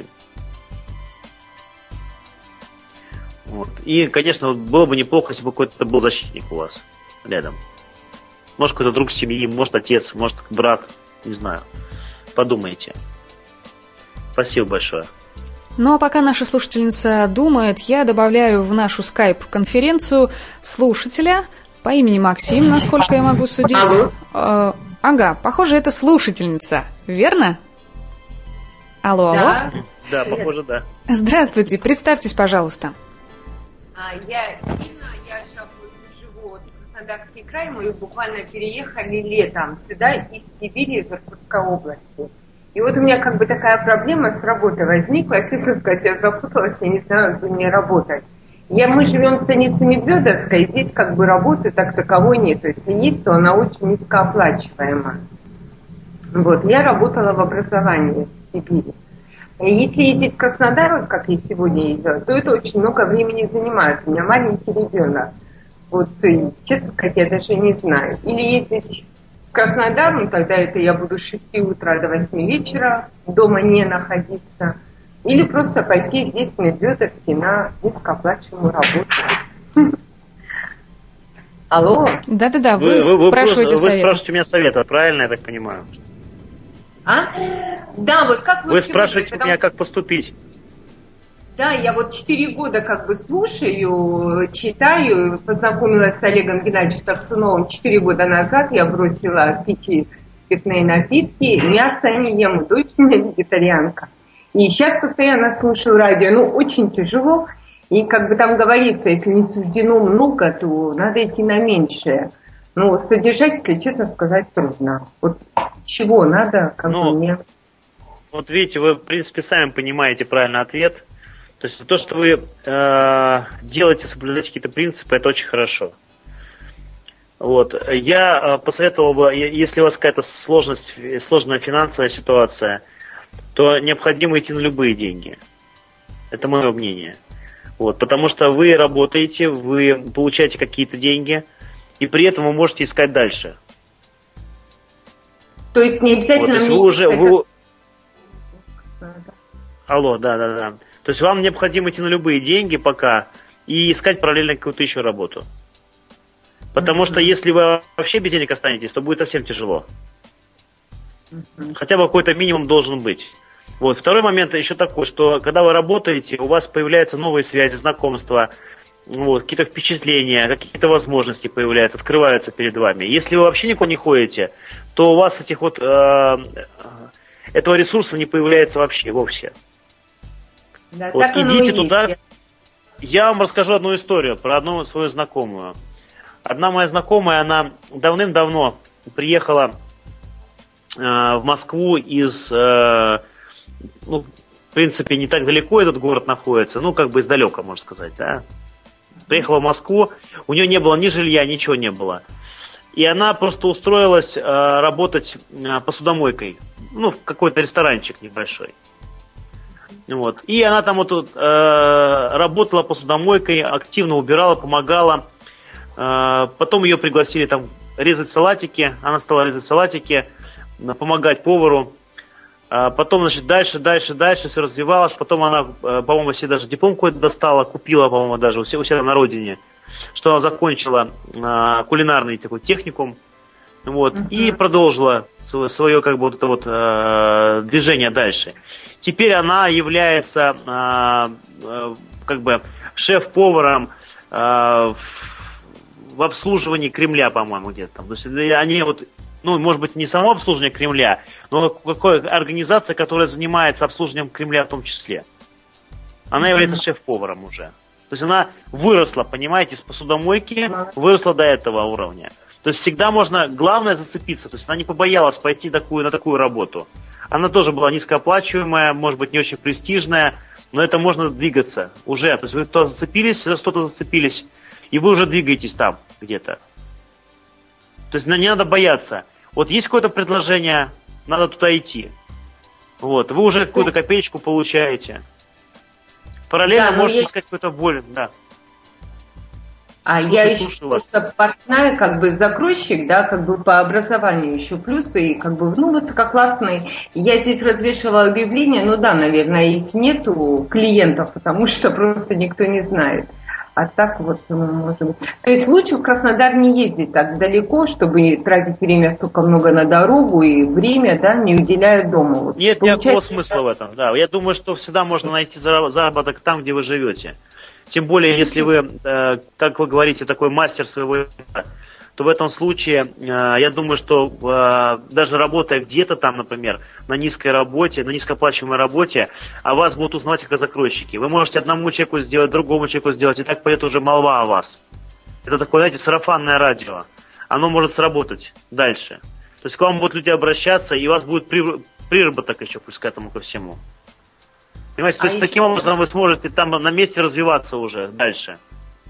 S2: Вот. И, конечно, было бы неплохо, если бы какой-то был защитник у вас рядом. Может, какой-то друг семьи, может, отец, может, брат, не знаю. Подумайте. Спасибо большое.
S1: Ну а пока наша слушательница думает, я добавляю в нашу скайп-конференцию слушателя по имени Максим, насколько я могу судить. Ага, похоже, это слушательница, верно? Алло, алло?
S2: Да, похоже, да.
S1: Здравствуйте, представьтесь, пожалуйста.
S3: Я Инна, я живу в Краснодарский край, мы буквально переехали летом сюда из Сибири, из Иркутской области. И вот у меня как бы такая проблема с работой возникла. Я, честно сказать, я запуталась, я не знаю, где мне работать. Мы живем в станице Медведовской, и здесь как бы работы так таковой нет. То есть если есть, то она очень низкооплачиваемая. Вот, я работала в образовании в Сибири. И если ездить в Краснодар, вот как я сегодня ездила, то это очень много времени занимает. У меня маленький ребенок. Вот, и, честно сказать, я даже не знаю. Или ездить в Краснодар, ну тогда это я буду с 6 утра до 8 вечера дома не находиться. Или просто пойти здесь в Медведовске на низкооплачиваемую работу. Алло?
S1: Да-да-да, вы спрашиваете совета.
S2: Вы спрашиваете у меня совета, правильно я так понимаю?
S3: Да, вот как
S2: вы спрашиваете меня, как поступить.
S3: Да, я вот 4 года как бы слушаю, читаю, познакомилась с Олегом Геннадьевичем Тарсуновым 4 года назад, я бросила пить спиртные напитки, мясо не ем, дочь у меня вегетарианка. И сейчас постоянно слушаю радио, очень тяжело, и как бы там говорится, если не суждено много, то надо идти на меньшее. Содержать, если честно сказать, трудно. Вот чего надо, как бы мне...
S2: Вот видите, вы, в принципе, сами понимаете правильный ответ. То есть то, что вы делаете, соблюдаете какие-то принципы, это очень хорошо. Вот. Я посоветовал бы, если у вас какая-то сложная финансовая ситуация, то необходимо идти на любые деньги. Это мое мнение. Вот. Потому что вы работаете, вы получаете какие-то деньги, и при этом вы можете искать дальше.
S3: То есть не обязательно...
S2: Алло, да. То есть вам необходимо идти на любые деньги пока и искать параллельно какую-то еще работу. Потому что если вы вообще без денег останетесь, то будет совсем тяжело. Хотя бы какой-то минимум должен быть. Вот. Второй момент еще такой, что когда вы работаете, у вас появляются новые связи, знакомства, какие-то впечатления, какие-то возможности появляются, открываются перед вами. Если вы вообще никуда не ходите, то у вас этого ресурса не появляется вообще, вовсе.
S3: Да,
S2: идите туда. Я вам расскажу одну историю про одну свою знакомую. Одна моя знакомая, она давным-давно приехала в Москву из, в принципе, не так далеко этот город находится, как бы издалека, можно сказать, да. Приехала в Москву, у нее не было ни жилья, ничего не было. И она просто устроилась работать посудомойкой, в какой-то ресторанчик небольшой. Вот. И она там работала посудомойкой, активно убирала, помогала. Потом ее пригласили там резать салатики, она стала резать салатики, помогать повару. Потом, дальше все развивалось. Потом она, по-моему, себе даже диплом какой-то достала, купила, по-моему, даже у себя на родине, что она закончила кулинарный такой техникум. Вот, и продолжила свое движение дальше. Теперь она является шеф-поваром в обслуживании Кремля, по-моему, где-то там. То есть они может быть, не само обслуживание Кремля, но какая организация, которая занимается обслуживанием Кремля в том числе. Она является шеф-поваром уже. То есть она выросла, понимаете, с посудомойки, выросла до этого уровня. То есть всегда можно, главное, зацепиться. То есть она не побоялась пойти на такую работу. Она тоже была низкооплачиваемая, может быть, не очень престижная, но это можно двигаться уже. То есть вы за что-то зацепились, и вы уже двигаетесь там где-то. То есть не надо бояться. Вот есть какое-то предложение, надо туда идти. Вот, вы уже какую-то копеечку получаете. Параллельно можете искать какую-то боль, да.
S3: А я еще просто портная, как бы закройщик, да, как бы по образованию еще плюс, и как бы, ну, высококлассный. Я здесь развешивала объявления, ну да, наверное, их нету клиентов, потому что просто никто не знает. А так вот, может быть. То есть лучше в Краснодар не ездить так далеко, чтобы тратить время столько много на дорогу и время, да, не уделяя дому. Вот.
S2: Нет никакого смысла в этом, да. Я думаю, что всегда можно найти заработок там, где вы живете. Тем более, если вы, как вы говорите, такой мастер своего дела, то в этом случае, я думаю, что даже работая где-то там, например, на низкой работе, на низкооплачиваемой работе, о вас будут узнавать как о закройщике. Вы можете одному человеку сделать, другому человеку сделать, и так пойдет уже молва о вас. Это такое, знаете, сарафанное радио. Оно может сработать дальше. То есть к вам будут люди обращаться, и у вас будет приработок еще плюс к этому ко всему. Понимаете, то есть таким образом вы сможете там на месте развиваться уже дальше.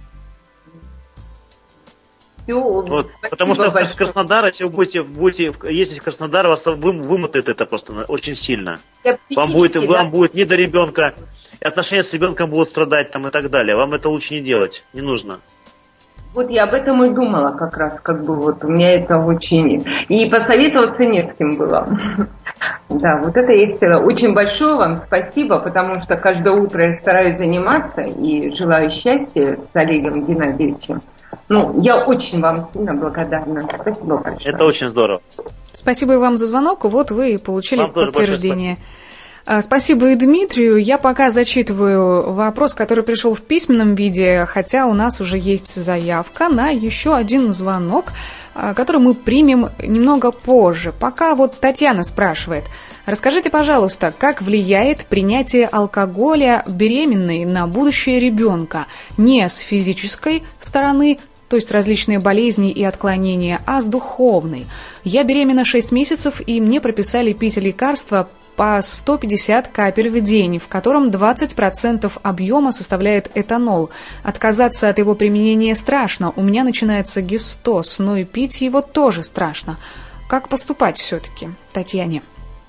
S2: Вот, потому что в Краснодар, если вы будете ездить в Краснодар, вас вымотает это просто очень сильно. Вам будет не до ребенка, и отношения с ребенком будут страдать там и так далее. Вам это лучше не делать, не нужно.
S3: Вот я об этом и думала как раз, как бы вот у меня это очень... И посоветоваться не с кем было. Да, вот это я хотела. Очень большое вам спасибо, потому что каждое утро я стараюсь заниматься и желаю счастья с Олегом Геннадьевичем. Ну, я очень вам сильно благодарна. Спасибо большое.
S2: Это очень здорово.
S1: Спасибо и вам за звонок. Вот вы и получили подтверждение. Спасибо и Дмитрию. Я пока зачитываю вопрос, который пришел в письменном виде, хотя у нас уже есть заявка на еще один звонок, который мы примем немного позже. Пока вот Татьяна спрашивает. Расскажите, пожалуйста, как влияет принятие алкоголя беременной на будущее ребенка не с физической стороны, то есть различные болезни и отклонения, а с духовной. Я беременна 6 месяцев, и мне прописали пить лекарства по 150 капель в день, в котором 20% объема составляет этанол. Отказаться от его применения страшно, у меня начинается гистоз, но и пить его тоже страшно. Как поступать все-таки, Татьяне?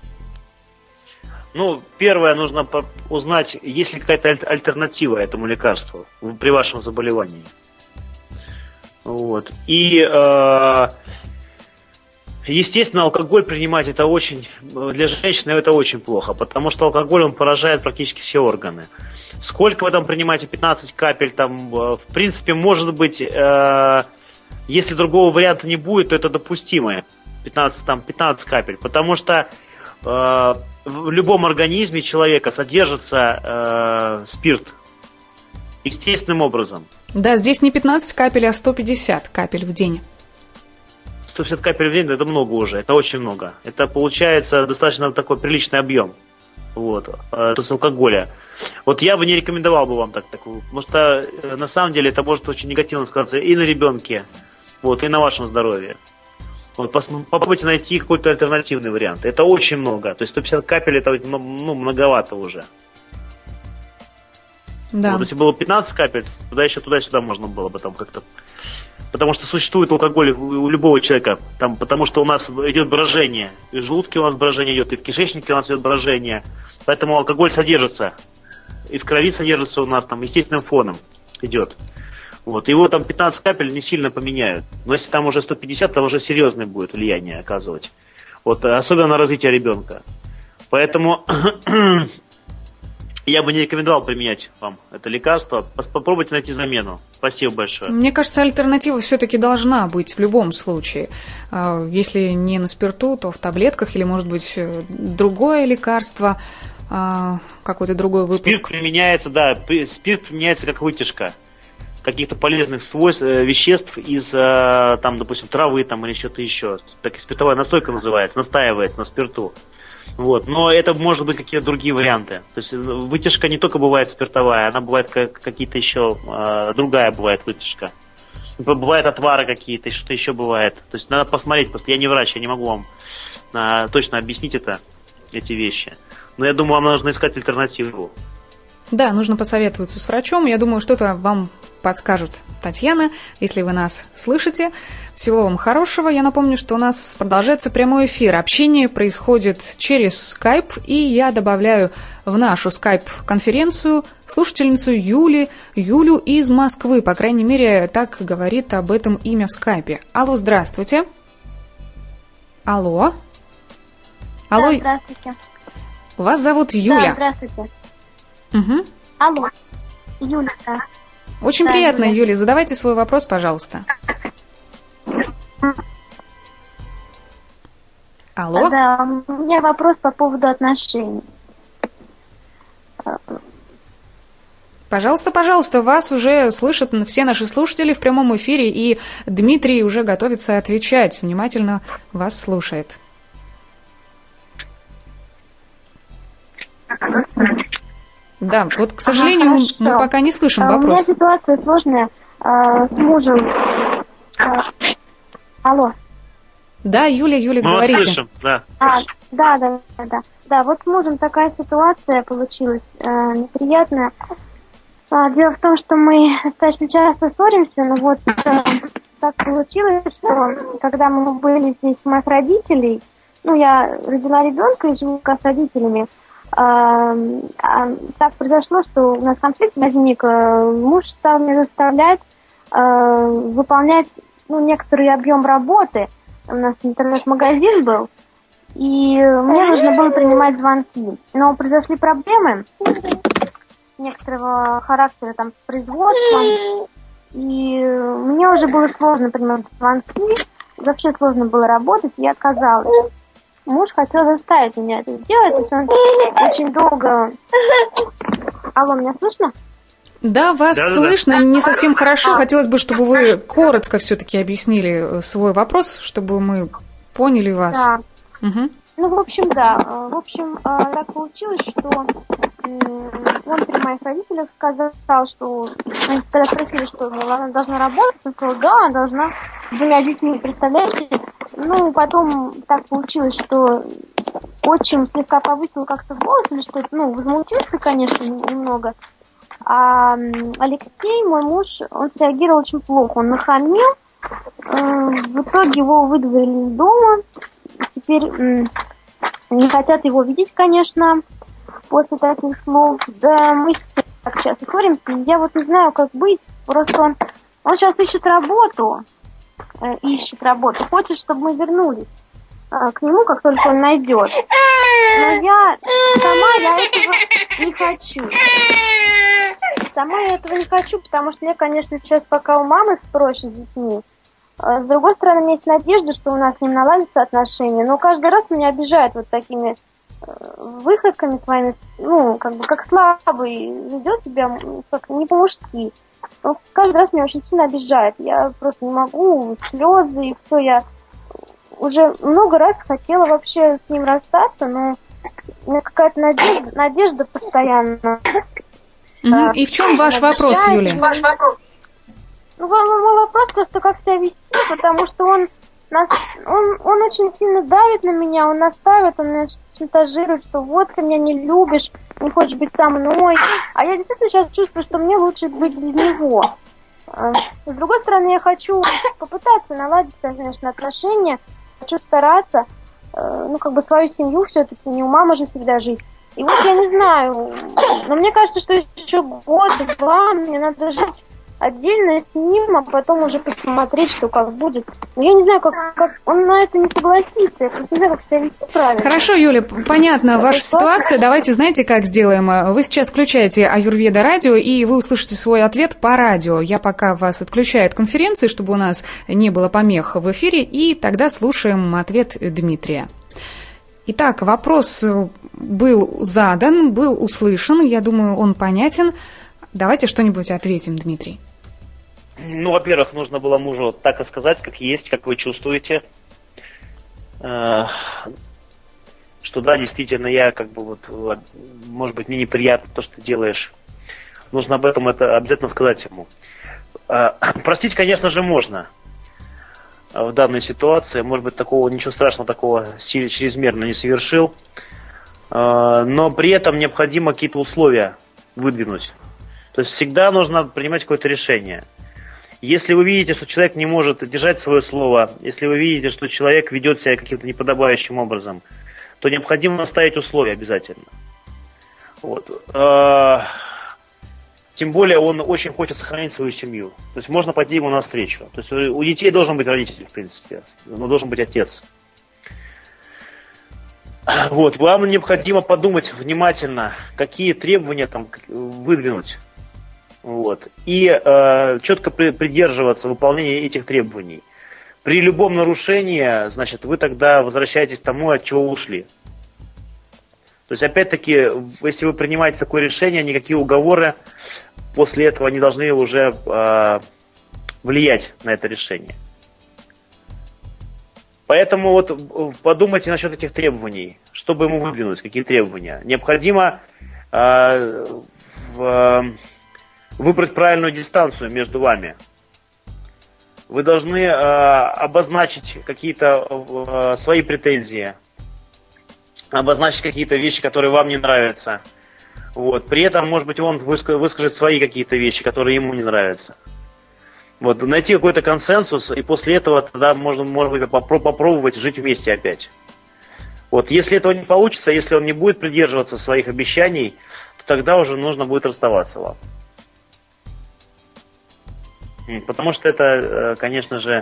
S2: Ну, первое, нужно узнать, есть ли какая-то альтернатива этому лекарству при вашем заболевании. Вот. И, естественно, алкоголь принимать это для женщины это очень плохо, потому что алкоголь, он поражает практически все органы. Сколько вы там принимаете, 15 капель, там, в принципе, может быть, если другого варианта не будет, то это допустимо, 15 капель, потому что в любом организме человека содержится спирт естественным образом.
S1: Да, здесь не 15 капель, а 150 капель в день.
S2: 150 капель в день, это много уже, это очень много. Это получается достаточно такой приличный объем, вот, то есть алкоголя. Вот я бы не рекомендовал бы вам так, потому что на самом деле это может очень негативно сказаться и на ребенке, вот, и на вашем здоровье. Вот, попробуйте найти какой-то альтернативный вариант. Это очень много, то есть 150 капель это многовато уже.
S1: Да.
S2: Вот, если было 15 капель, тогда еще туда-сюда можно было бы там как-то. Потому что существует алкоголь у любого человека, там, потому что у нас идет брожение, и в желудке у нас брожение идет, и в кишечнике у нас идет брожение, поэтому алкоголь содержится, и в крови содержится у нас там естественным фоном идет. Вот, его там 15 капель не сильно поменяют, но если там уже 150, то уже серьезное будет влияние оказывать, вот, особенно на развитие ребенка. Поэтому я бы не рекомендовал применять вам это лекарство. Попробуйте найти замену. Спасибо большое.
S1: Мне кажется, альтернатива все-таки должна быть в любом случае. Если не на спирту, то в таблетках или, может быть, другое лекарство, какой-то другой выпуск.
S2: Спирт применяется, да, спирт применяется как вытяжка каких-то полезных свойств, веществ из, там, допустим, травы там, или что-то еще. Так и спиртовая настойка называется, настаивается на спирту. Вот. Но это может быть какие-то другие варианты. То есть вытяжка не только бывает спиртовая, она бывает какие-то еще, другая бывает вытяжка. Бывают отвары какие-то, что-то еще бывает. То есть надо посмотреть, просто я не врач, я не могу вам точно объяснить эти вещи. Но я думаю, вам нужно искать альтернативу.
S1: Да, нужно посоветоваться с врачом. Я думаю, что-то вам подскажет Татьяна, если вы нас слышите. Всего вам хорошего. Я напомню, что у нас продолжается прямой эфир. Общение происходит через Skype, и я добавляю в нашу Skype-конференцию слушательницу Юлю из Москвы. По крайней мере, так говорит об этом имя в Skype. Алло, здравствуйте. Алло. Алло.
S4: Да, здравствуйте.
S1: Вас зовут Юля.
S4: Да, здравствуйте.
S1: Угу.
S4: Алло. Юля, да.
S1: Очень
S4: да,
S1: приятно,
S4: Юля.
S1: Юля. Задавайте свой вопрос, пожалуйста. Алло?
S4: Да, у меня вопрос по поводу отношений.
S1: Пожалуйста, вас уже слышат все наши слушатели в прямом эфире, и Дмитрий уже готовится отвечать. Внимательно вас слушает. Да, вот, к сожалению, мы пока не слышим вопрос.
S4: У меня ситуация сложная с мужем. Алло.
S1: Да, Юля,
S2: Мы
S1: говорите.
S2: вас слышим, да.
S4: Да, вот с мужем такая ситуация получилась неприятная. Дело в том, что мы достаточно часто ссоримся, но вот так получилось, что когда мы были здесь у моих родителей, я родила ребенка и живу с родителями, так произошло, что у нас конфликт возник, муж стал меня заставлять выполнять некоторый объем работы. У нас интернет-магазин был, и мне нужно было принимать звонки. Но произошли проблемы некоторого характера там с производством, и мне уже было сложно принимать звонки, вообще сложно было работать, и я отказалась. Муж хотел заставить меня это сделать, то есть он очень долго... Алло, меня слышно?
S1: Да, вас
S2: Да.
S1: слышно, не совсем хорошо. Хотелось бы, чтобы вы коротко все-таки объяснили свой вопрос, чтобы мы поняли вас.
S4: Да.
S1: Угу.
S4: В общем, да. В общем, так получилось, что он при моих родителях сказал, что... Они тогда спросили, что она должна работать. Он сказал, да, она должна с 2 детьми, представляете? Потом так получилось, что отчим слегка повысил как-то голос или что-то, возмутился, конечно, немного. А Алексей, мой муж, он среагировал очень плохо, он нахамил. В итоге его выдворили из дома. Теперь не хотят его видеть, конечно, после таких слов. Да, мы так сейчас ссоримся. Я вот не знаю, как быть. Просто он сейчас ищет работу. Хочет, чтобы мы вернулись к нему, как только он найдет. Но я этого не хочу. Сама я этого не хочу, потому что мне, конечно, сейчас пока у мамы проще с детьми. С другой стороны, у меня есть надежда, что у нас с ним наладятся отношения, но каждый раз меня обижает вот такими выходками своими, как слабый, ведет себя как не по-мужски. Каждый раз меня очень сильно обижает. Я просто не могу, слезы и все. Я уже много раз хотела вообще с ним расстаться, но у меня какая-то надежда постоянно.
S1: И в чем ваш вопрос, Юлия?
S4: Мой вопрос просто, как себя вести, потому что он очень сильно давит на меня, он настаивает, он меня шантажирует, что вот ты меня не любишь, не хочешь быть со мной. А я действительно сейчас чувствую, что мне лучше быть без него. С другой стороны, я хочу попытаться наладить, конечно, отношения, хочу стараться, свою семью все-таки, не у мамы же всегда жить. И вот я не знаю, но мне кажется, что еще год-два мне надо жить отдельно с ним, а потом уже посмотреть, что как будет. Но я не знаю, как он на это не согласится. Я просто не знаю, как себя вести правильно.
S1: Хорошо, Юля, понятна ваша ситуация. Давайте, знаете, как сделаем? Вы сейчас включаете Аюрведа радио, и вы услышите свой ответ по радио. Я пока вас отключаю от конференции, чтобы у нас не было помех в эфире, и тогда слушаем ответ Дмитрия. Итак, вопрос был задан, был услышан. Я думаю, он понятен. Давайте что-нибудь ответим, Дмитрий.
S2: Во-первых, нужно было мужу так и сказать, как есть, как вы чувствуете. Что да, действительно, я может быть, мне неприятно то, что ты делаешь. Нужно об этом обязательно сказать ему. Простить, конечно же, можно в данной ситуации. Может быть, ничего страшного такого чрезмерно не совершил. Но при этом необходимо какие-то условия выдвинуть. То есть всегда нужно принимать какое-то решение. Если вы видите, что человек не может держать свое слово, если вы видите, что человек ведет себя каким-то неподобающим образом, то необходимо ставить условия обязательно. Вот. Тем более он очень хочет сохранить свою семью. То есть можно пойти ему навстречу. То есть у детей должен быть родитель, в принципе, но должен быть отец. Вот. Вам необходимо подумать внимательно, какие требования там выдвинуть. Вот. И четко придерживаться выполнения этих требований. При любом нарушении, значит, вы тогда возвращаетесь к тому, от чего ушли. То есть, опять-таки, если вы принимаете такое решение, никакие уговоры после этого не должны уже влиять на это решение. Поэтому вот подумайте насчет этих требований, чтобы ему выдвинуть, какие требования. Необходимо выбрать правильную дистанцию между вами. Вы должны обозначить какие-то свои претензии, обозначить какие-то вещи, которые вам не нравятся. Вот. При этом, может быть, он выскажет свои какие-то вещи, которые ему не нравятся. Вот. Найти какой-то консенсус, и после этого тогда можно быть, попробовать жить вместе опять. Вот. Если этого не получится, если он не будет придерживаться своих обещаний, то тогда уже нужно будет расставаться вам. Потому что это, конечно же,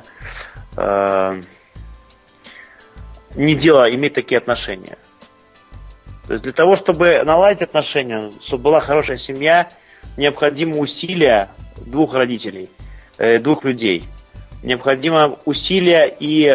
S2: не дело иметь такие отношения. То есть для того, чтобы наладить отношения, чтобы была хорошая семья, необходимы усилия двух родителей, двух людей. Необходимо усилия и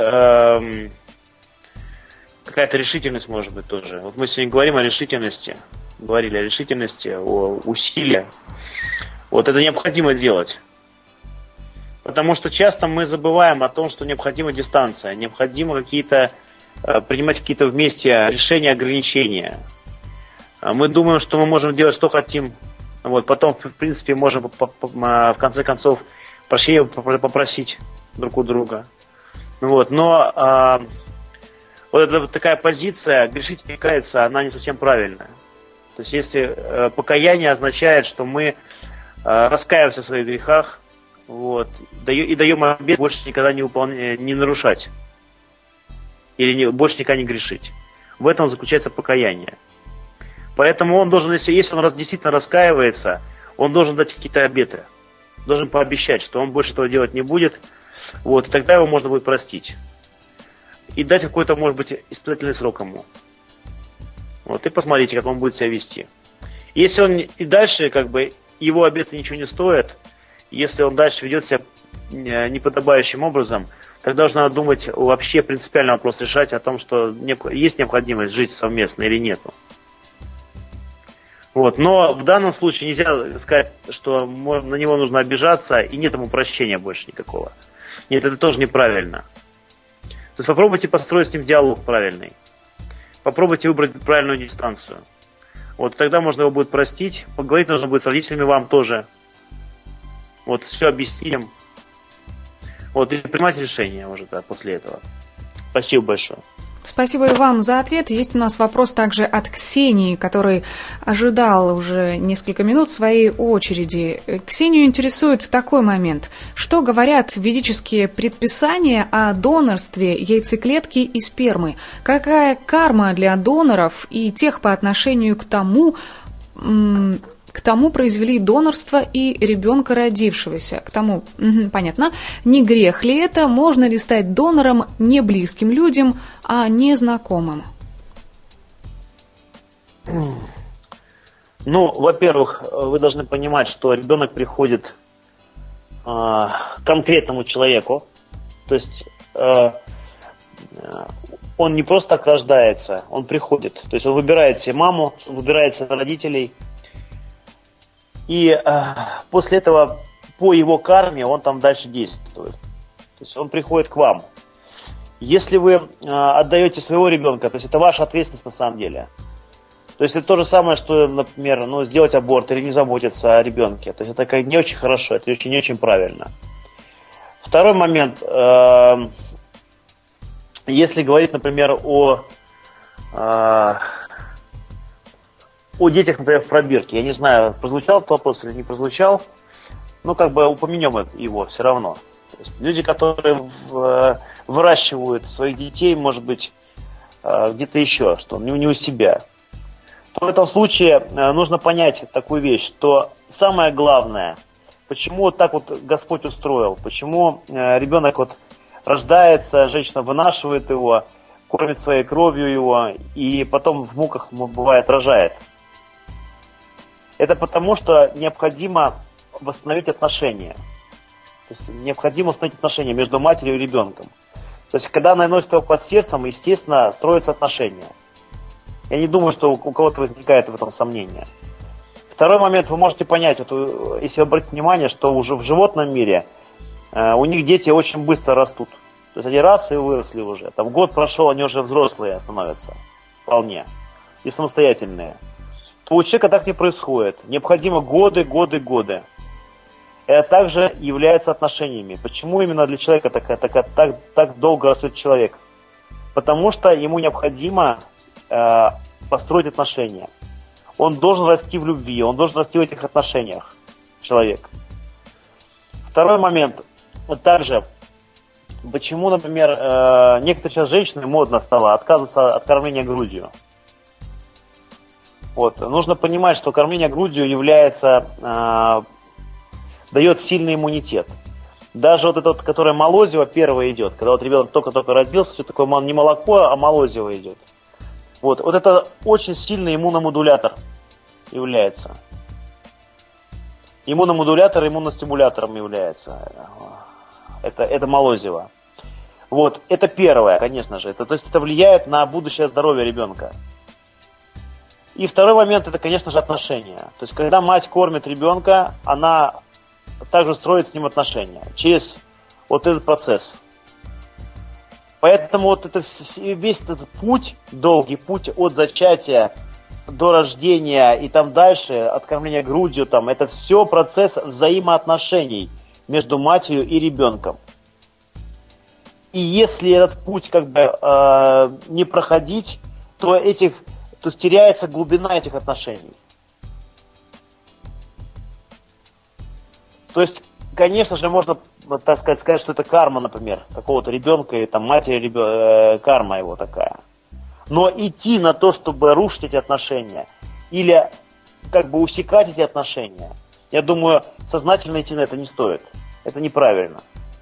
S2: какая-то решительность, может быть, тоже. Вот мы сегодня говорим о решительности, говорили о решительности, о усилиях. Вот это необходимо делать. Потому что часто мы забываем о том, что необходима дистанция, необходимо принимать какие-то вместе решения, ограничения. Мы думаем, что мы можем делать, что хотим. Вот, потом, в принципе, можем в конце концов прощения попросить друг у друга. Вот, но вот эта такая позиция, грешить и каяться, она не совсем правильная. То есть если покаяние означает, что мы раскаиваемся в своих грехах, вот, и даем обет больше никогда не нарушать. Или больше никогда не грешить. В этом заключается покаяние. Поэтому он должен, если он действительно раскаивается, он должен дать какие-то обеты. Должен пообещать, что он больше этого делать не будет. Вот, и тогда его можно будет простить. И дать какой-то, может быть, испытательный срок ему. Вот, и посмотрите, как он будет себя вести. Если он и дальше, его обеты ничего не стоят, если он дальше ведет себя неподобающим образом, тогда уже надо думать вообще принципиально вопрос решать о том, что есть необходимость жить совместно или нету. Вот. Но в данном случае нельзя сказать, что на него нужно обижаться и нет ему прощения больше никакого. Нет, это тоже неправильно. То есть попробуйте построить с ним диалог правильный. Попробуйте выбрать правильную дистанцию. Вот тогда можно его будет простить. Поговорить нужно будет с родителями вам тоже. Вот, все объяснить им. Вот, и принимать решение уже после этого. Спасибо большое.
S1: Спасибо и вам за ответ. Есть у нас вопрос также от Ксении, который ожидал уже несколько минут своей очереди. Ксению интересует такой момент. Что говорят ведические предписания о донорстве яйцеклетки и спермы? Какая карма для доноров и тех по отношению к тому произвели донорство и ребенка родившегося. К тому, понятно, не грех ли это, можно ли стать донором не близким людям, а незнакомым?
S2: Ну, во-первых, вы должны понимать, что ребенок приходит конкретному человеку, то есть он не просто так рождается, он приходит, то есть он выбирает себе маму, выбирает себе родителей. И после этого по его карме он там дальше действует. То есть он приходит к вам. Если вы отдаете своего ребенка, то есть это ваша ответственность на самом деле. То есть это то же самое, что, например, сделать аборт или не заботиться о ребенке. То есть это не очень хорошо, это не очень правильно. Второй момент. Если говорить, например, о о детях, например, в пробирке. Я не знаю, прозвучал этот вопрос или не прозвучал, но как бы упомянем его все равно. То есть люди, которые выращивают своих детей, может быть, где-то еще, что не у себя. То в этом случае нужно понять такую вещь, что самое главное, почему вот так вот Господь устроил, почему ребенок вот рождается, женщина вынашивает его, кормит своей кровью его и потом в муках, бывает, рожает. Это потому, что необходимо восстановить отношения. То есть необходимо установить отношения между матерью и ребенком. То есть когда она носит его под сердцем, естественно, строятся отношения. Я не думаю, что у кого-то возникает в этом сомнение. Второй момент, вы можете понять, вот, если вы обратите внимание, что уже в животном мире у них дети очень быстро растут. То есть они раз и выросли уже. Там год прошел, они уже взрослые становятся. Вполне. И самостоятельные. То у человека так не происходит. Необходимо годы. Это также является отношениями. Почему именно для человека так долго растет человек? Потому что ему необходимо построить отношения. Он должен расти в любви, он должен расти в этих отношениях, человек. Второй момент. Вот также, почему, например, некоторые сейчас женщины модно стало отказываться от кормления грудью. Вот. Нужно понимать, что кормление грудью дает сильный иммунитет. Даже вот это вот, которое молозиво первое идет, когда вот ребенок только-только родился, все такое не молоко, а молозиво идет. Вот это очень сильный иммуномодулятор является. Иммуномодулятор иммуностимулятором является. Это молозиво. Вот, это первое, конечно же. То есть это влияет на будущее здоровье ребенка. И второй момент, это, конечно же, отношения. То есть когда мать кормит ребенка, она также строит с ним отношения через вот этот процесс. Поэтому вот весь этот путь, долгий путь от зачатия до рождения и там дальше, от кормления грудью, там, это все процесс взаимоотношений между матерью и ребенком. И если этот путь не проходить, то теряется глубина этих отношений. То есть, конечно же, можно, так сказать, что это карма, например, какого-то ребенка, и там матери, карма его такая. Но идти на то, чтобы рушить эти отношения, или усекать эти отношения, я думаю, сознательно идти на это не стоит. Это неправильно.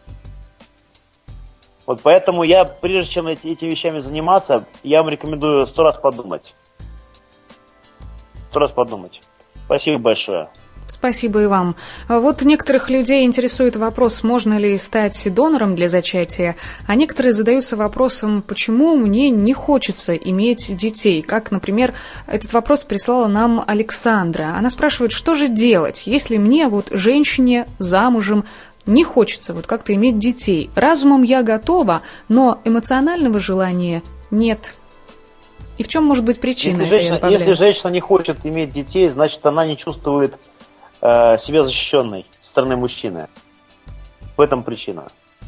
S2: Вот поэтому я, прежде чем этими вещами заниматься, я вам рекомендую 100 раз подумать. 100 раз подумать. Спасибо большое.
S1: Спасибо и вам. Вот некоторых людей интересует вопрос, можно ли стать донором для зачатия, а некоторые задаются вопросом, почему мне не хочется иметь детей. Как, например, этот вопрос прислала нам Александра. Она спрашивает, что же делать, если мне, женщине, замужем, не хочется как-то иметь детей. Разумом я готова, но эмоционального желания нет. И в чем может быть причина этой?
S2: Если женщина не хочет иметь детей, значит, она не чувствует себя защищенной со стороны мужчины. В этом причина.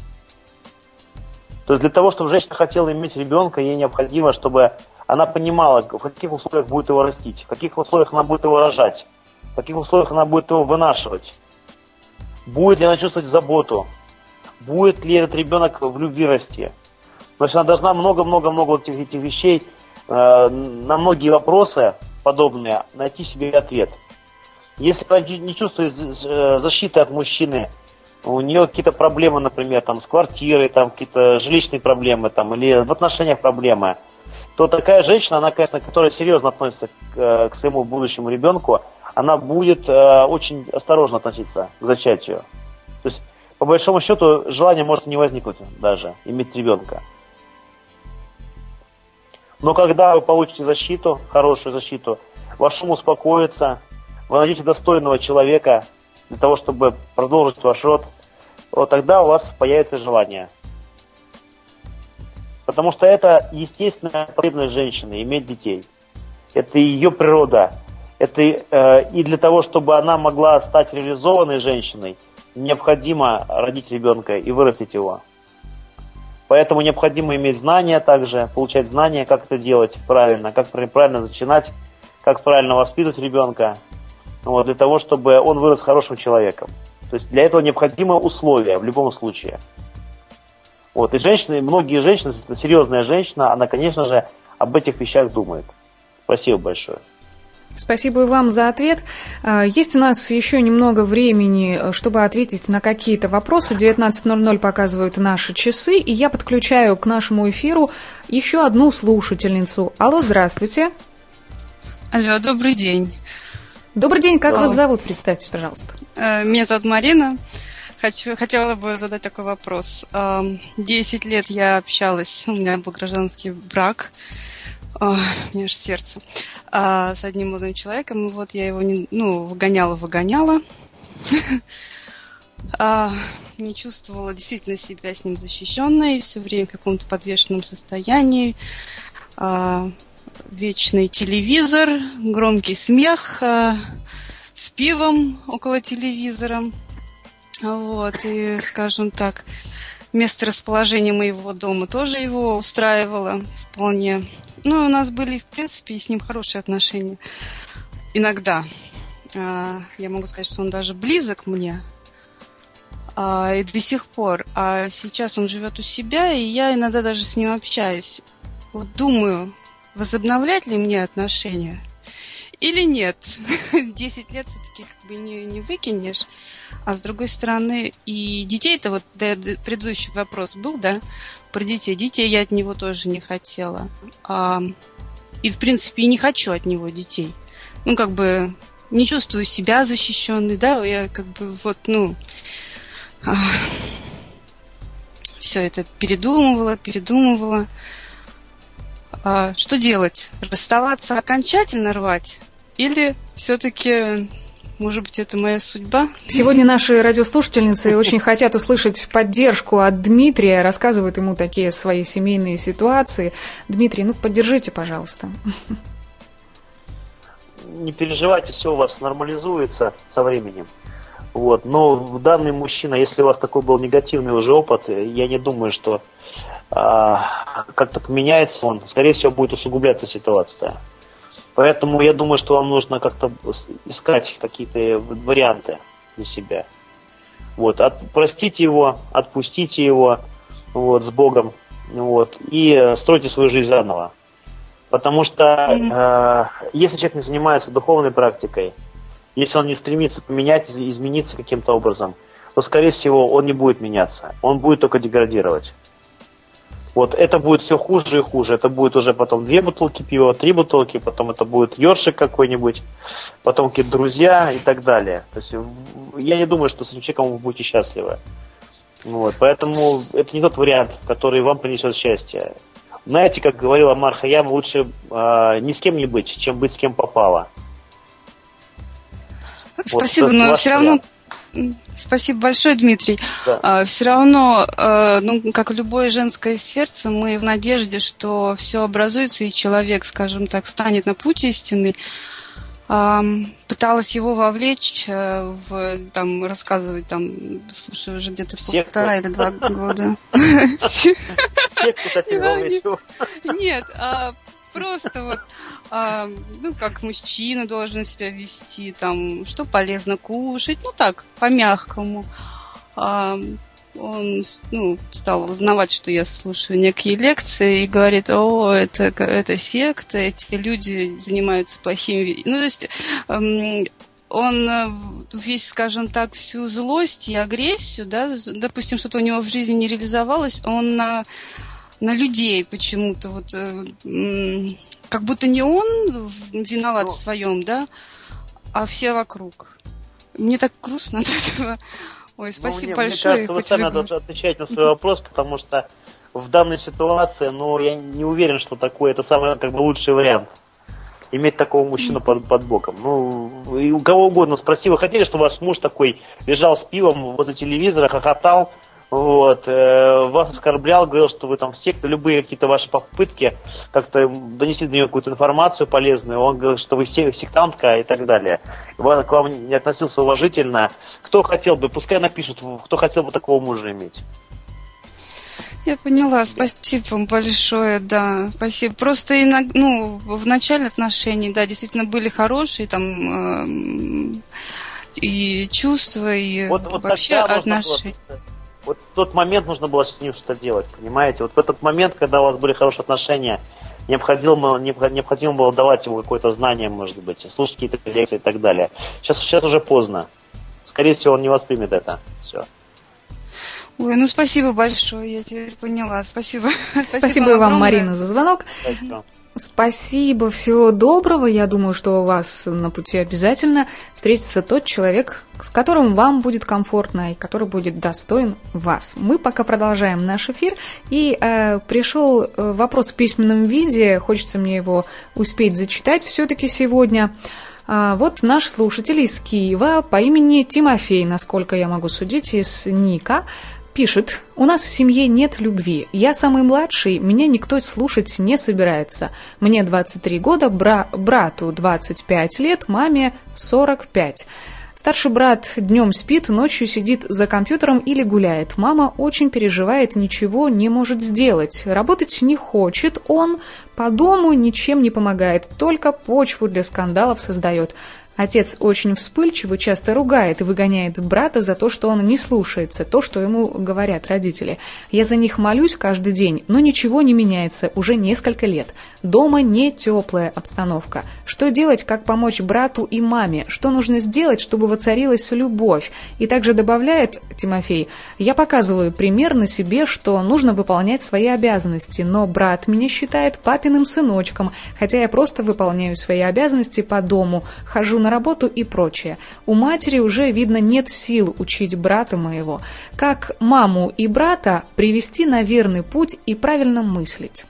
S2: То есть для того, чтобы женщина хотела иметь ребенка, ей необходимо, чтобы она понимала, в каких условиях будет его растить, в каких условиях она будет его рожать, в каких условиях она будет его вынашивать. Будет ли она чувствовать заботу, будет ли этот ребенок в любви расти. Значит, она должна много-много-много этих вещей, на многие вопросы подобные найти себе ответ. Если она не чувствует защиты от мужчины, у нее какие-то проблемы, например, с квартирой, какие-то жилищные проблемы, или в отношениях проблемы, то такая женщина, она, конечно, которая серьезно относится к своему будущему ребенку, она будет очень осторожно относиться к зачатию. То есть, по большому счету, желание может не возникнуть даже, иметь ребенка. Но когда вы получите защиту, хорошую защиту, ваш ум успокоится, вы найдете достойного человека для того, чтобы продолжить ваш род, вот тогда у вас появится желание. Потому что это естественная потребность женщины, иметь детей. Это ее природа. Это и для того, чтобы она могла стать реализованной женщиной, необходимо родить ребенка и вырастить его. Поэтому необходимо иметь знания также, получать знания, как это делать правильно, как правильно зачинать, как правильно воспитывать ребенка, вот, для того, чтобы он вырос хорошим человеком. То есть для этого необходимы условия в любом случае. Вот, и женщины, многие женщины, серьезная женщина, она, конечно же, об этих вещах думает. Спасибо большое.
S1: Спасибо и вам за ответ. Есть у нас еще немного времени, чтобы ответить на какие-то вопросы. 19:00 показывают наши часы, и я подключаю к нашему эфиру еще одну слушательницу. Алло, здравствуйте.
S5: Алло, добрый день.
S1: Добрый день, как вас зовут? Представьтесь, пожалуйста.
S5: Меня зовут Марина. Хотела бы задать такой вопрос. 10 лет я общалась, у меня был гражданский брак, у меня аж сердце, с одним молодым человеком, и вот я его выгоняла. Не чувствовала действительно себя с ним защищенной, все время в каком-то подвешенном состоянии. Вечный телевизор, громкий смех, с пивом около телевизора. Вот, и, скажем так, место расположения моего дома тоже его устраивало вполне. Ну, у нас были, в принципе, с ним хорошие отношения. Иногда. Я могу сказать, что он даже близок мне. И до сих пор. А сейчас он живет у себя, и я иногда даже с ним общаюсь. Вот думаю, возобновлять ли мне отношения или нет. 10 лет все-таки как бы не выкинешь. А с другой стороны, и детей-то, вот предыдущий вопрос был, да, про детей. Детей я от него тоже не хотела. И, в принципе, и не хочу от него детей. Ну, как бы, не чувствую себя защищенной, да, я как бы вот, все это передумывала. Что делать? Расставаться, окончательно рвать? Или все-таки, может быть, это моя судьба?
S1: Сегодня наши радиослушательницы очень хотят услышать поддержку от Дмитрия, рассказывают ему такие свои семейные ситуации. Дмитрий, поддержите, пожалуйста.
S2: Не переживайте, все у вас нормализуется со временем. Вот. Но данный мужчина, если у вас такой был негативный уже опыт, я не думаю, что как-то поменяется он. Скорее всего, будет усугубляться ситуация. Поэтому я думаю, что вам нужно как-то искать какие-то варианты для себя. Вот. Простите его, отпустите его с Богом, и стройте свою жизнь заново. Потому что если человек не занимается духовной практикой, если он не стремится поменять, измениться каким-то образом, то, скорее всего, он не будет меняться. Он будет только деградировать. Вот это будет все хуже и хуже. Это будет уже потом 2 бутылки пива, 3 бутылки, потом это будет ёршик какой-нибудь, потом какие-то друзья и так далее. То есть я не думаю, что с этим человеком вы будете счастливы. Вот, поэтому это не тот вариант, который вам принесет счастье. Знаете, как говорил Амар Хайям, лучше ни с кем не быть, чем быть с кем попало.
S5: Спасибо, но все равно... Спасибо большое, Дмитрий. Да. Все равно, как любое женское сердце, мы в надежде, что все образуется, и человек, скажем так, станет на путь истинный. Пыталась его вовлечь, рассказывать, слушай, уже где-то 1,5 или 2 года. Нет, просто как мужчина должен себя вести, что полезно кушать, так, по-мягкому. Он, стал узнавать, что я слушаю некие лекции, и говорит: это секта, эти люди занимаются плохими... то есть он весь, скажем так, всю злость и агрессию, да, допустим, что-то у него в жизни не реализовалось, он на людей почему-то как будто не он виноват в своем, да, а все вокруг. Мне так грустно от этого. Ой, спасибо большое.
S2: Мне кажется, вы сами должны отвечать на свой вопрос, потому что в данной ситуации, я не уверен, что это самый лучший вариант. Иметь такого мужчину под боком. И у кого угодно спроси, вы хотели, чтобы ваш муж такой лежал с пивом возле телевизора, хохотал, вас оскорблял, говорил, что вы секта, любые какие-то ваши попытки как-то донести до него какую-то информацию полезную, он говорил, что вы сектантка и так далее. К вам не относился уважительно. Кто хотел бы, пускай напишут, кто хотел бы такого мужа иметь.
S5: Я поняла, спасибо вам большое, да, спасибо. Просто в начале отношений, да, действительно были хорошие там и чувства, и вообще отношения.
S2: Вот в тот момент нужно было с ним что-то делать, понимаете? Вот в этот момент, когда у вас были хорошие отношения, необходимо было давать ему какое-то знание, может быть, слушать какие-то лекции и так далее. Сейчас уже поздно. Скорее всего, он не воспримет это. Все.
S5: Ой, спасибо большое, я теперь поняла. Спасибо.
S1: Спасибо вам, Марина, за звонок. Спасибо, всего доброго. Я думаю, что у вас на пути обязательно встретится тот человек, с которым вам будет комфортно и который будет достоин вас. Мы пока продолжаем наш эфир. И пришел вопрос в письменном виде. Хочется мне его успеть зачитать все-таки сегодня. Вот наш слушатель из Киева по имени Тимофей, насколько я могу судить, из ника, пишет: «У нас в семье нет любви. Я самый младший, меня никто слушать не собирается. Мне 23 года, брату 25 лет, маме 45. Старший брат днем спит, ночью сидит за компьютером или гуляет. Мама очень переживает, ничего не может сделать. Работать не хочет он, по дому ничем не помогает, только почву для скандалов создает. Отец очень вспыльчивый, часто ругает и выгоняет брата за то, что он не слушается, то, что ему говорят родители. Я за них молюсь каждый день, но ничего не меняется уже несколько лет. Дома не теплая обстановка. Что делать, как помочь брату и маме? Что нужно сделать, чтобы воцарилась любовь?» И также добавляет Тимофей: «Я показываю пример на себе, что нужно выполнять свои обязанности, но брат меня считает папиным сыночком, хотя я просто выполняю свои обязанности по дому, хожу на работу и прочее. У матери уже, видно, нет сил учить брата моего. Как маму и брата привести на верный путь и правильно мыслить?»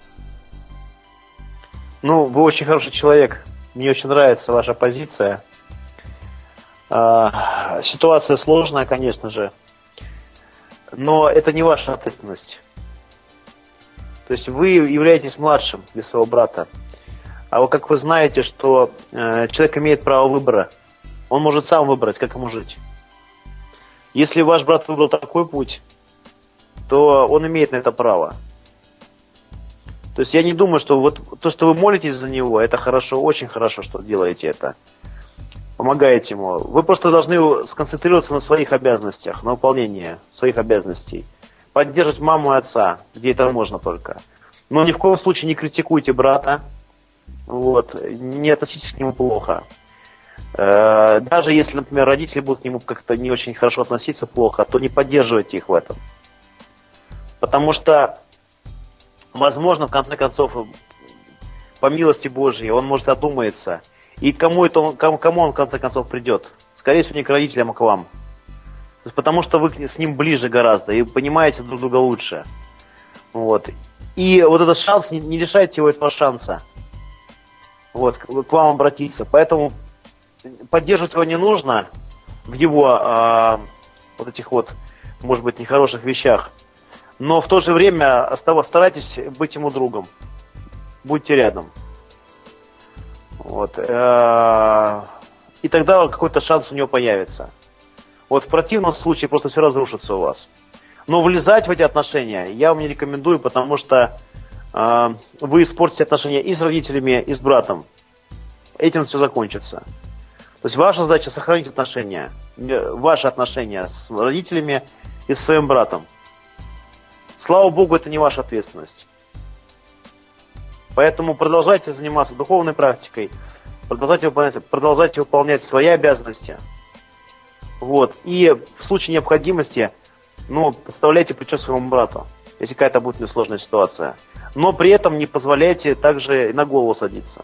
S2: Вы очень хороший человек. Мне очень нравится ваша позиция. Ситуация сложная, конечно же, но это не ваша ответственность. То есть вы являетесь младшим для своего брата. А вот как вы знаете, что человек имеет право выбора, он может сам выбрать, как ему жить. Если ваш брат выбрал такой путь, то он имеет на это право. То есть я не думаю, что вот то, что вы молитесь за него, это хорошо, очень хорошо, что делаете это. Помогаете ему. Вы просто должны сконцентрироваться на своих обязанностях, на выполнении своих обязанностей. Поддерживать маму и отца, где это можно только. Но ни в коем случае не критикуйте брата. Не относитесь к нему плохо. Даже если, например, родители будут к нему как-то не очень хорошо относиться плохо, то не поддерживайте их в этом. Потому что, возможно, в конце концов, по милости Божьей, он может одумается. И кому он в конце концов придет? Скорее всего, не к родителям, а к вам. То есть, потому что вы с ним ближе гораздо и понимаете друг друга лучше. И вот этот шанс, не лишайте его этого шанса. К вам обратиться. Поэтому поддерживать его не нужно в его может быть, нехороших вещах. Но в то же время старайтесь быть ему другом. Будьте рядом. И тогда какой-то шанс у него появится. В противном случае просто все разрушится у вас. Но влезать в эти отношения я вам не рекомендую, потому что вы испортите отношения и с родителями, и с братом. Этим все закончится. То есть ваша задача сохранить отношения, ваши отношения с родителями и со своим братом. Слава Богу, это не ваша ответственность. Поэтому продолжайте заниматься духовной практикой, продолжайте выполнять свои обязанности. И в случае необходимости, подставляйте плечо своему брату, если какая-то будет несложная ситуация. Но при этом не позволяйте также на голову садиться.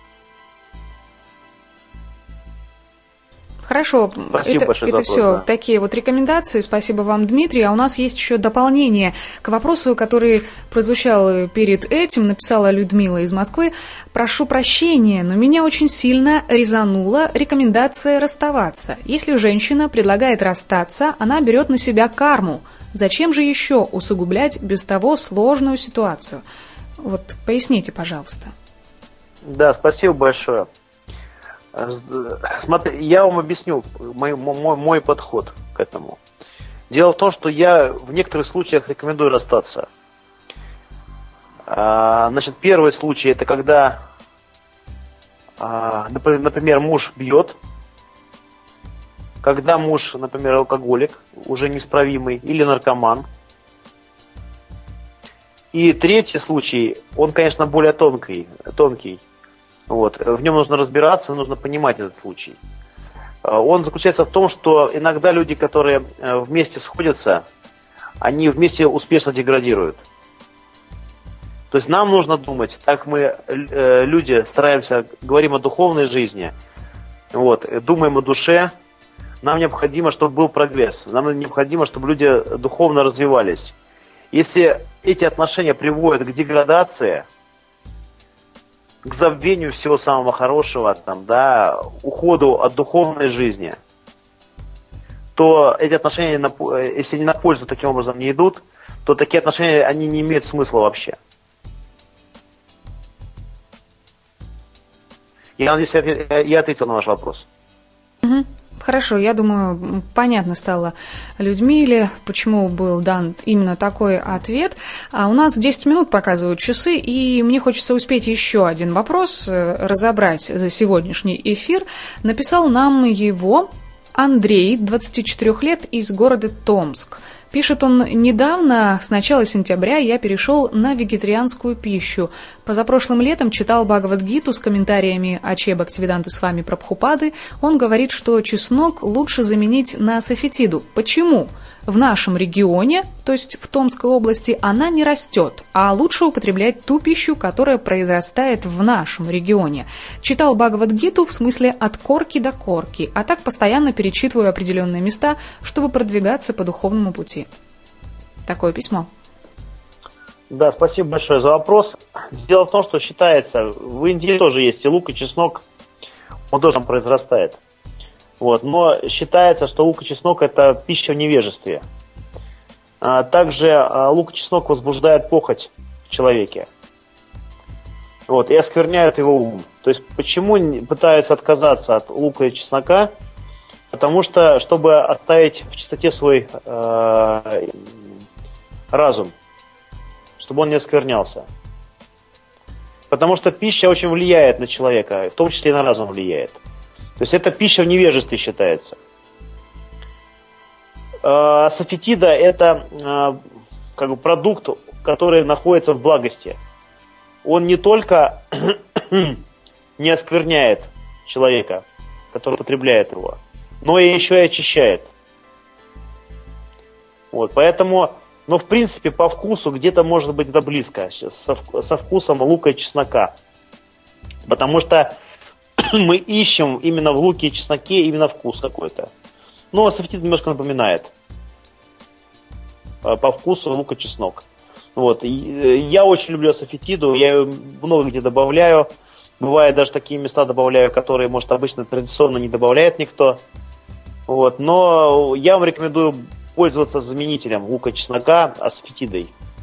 S1: Хорошо, это все такие рекомендации. Спасибо вам, Дмитрий. А у нас есть еще дополнение к вопросу, который прозвучал перед этим. Написала Людмила из Москвы. «Прошу прощения, но меня очень сильно резанула рекомендация расставаться. Если женщина предлагает расстаться, она берет на себя карму. Зачем же еще усугублять без того сложную ситуацию?» Поясните, пожалуйста.
S2: Да, спасибо большое. Смотри, я вам объясню мой подход к этому. Дело в том, что я в некоторых случаях рекомендую расстаться. Значит, первый случай, это когда, например, муж бьет, когда муж, например, алкоголик, уже неисправимый, или наркоман. И третий случай, он, конечно, более тонкий. Вот. В нем нужно разбираться, нужно понимать этот случай. Он заключается в том, что иногда люди, которые вместе сходятся, они вместе успешно деградируют. То есть нам нужно думать, так мы, люди, стараемся, говорим о духовной жизни, вот, думаем о душе. Нам необходимо, чтобы был прогресс, нам необходимо, чтобы люди духовно развивались. Если эти отношения приводят к деградации, к забвению всего самого хорошего, уходу от духовной жизни, то эти отношения, если не на пользу таким образом не идут, то такие отношения, они не имеют смысла вообще. Я надеюсь, я ответил на ваш вопрос.
S1: Угу. Хорошо, я думаю, понятно стало Людмиле, почему был дан именно такой ответ. У нас 10 минут показывают часы, и мне хочется успеть еще один вопрос разобрать за сегодняшний эфир. Написал нам его Андрей, 24 лет, из города Томск. Пишет он: недавно, с начала сентября, я перешел на вегетарианскую пищу. Позапрошлым летом читал Бхагавад-гиту с комментариями Аче Бхактивиданты Свами Прабхупады. Он говорит, что чеснок лучше заменить на асафетиду. Почему? В нашем регионе, то есть в Томской области, она не растет, а лучше употреблять ту пищу, которая произрастает в нашем регионе. Читал Бхагавад-гиту в смысле от корки до корки, а так постоянно перечитываю определенные места, чтобы продвигаться по духовному пути. Такое письмо.
S2: Да, спасибо большое за вопрос. Дело в том, что считается, в Индии тоже есть и лук, и чеснок, он тоже там произрастает. Вот, но считается, что лук и чеснок – это пища в невежестве. Также лук и чеснок возбуждают похоть в человеке. Вот, и оскверняют его ум. То есть почему пытаются отказаться от лука и чеснока? Потому что, чтобы оставить в чистоте свой разум, чтобы он не осквернялся. Потому что пища очень влияет на человека, в том числе и на разум влияет. То есть это пища в невежестве считается. Асафетида – это как бы продукт, который находится в благости. Он не только не оскверняет человека, который потребляет его, но и еще и очищает. Вот, поэтому, в принципе, по вкусу где-то может быть это близко, со вкусом лука и чеснока. Потому что мы ищем именно в луке и чесноке именно вкус какой-то. Но асафетид немножко напоминает по вкусу лук и чеснок. Вот. Я очень люблю асафетиду, я ее много где добавляю. Бывает даже такие места добавляю, которые, может, обычно традиционно не добавляет никто. Вот. Но я вам рекомендую пользоваться заменителем лука и чеснока асафетидой.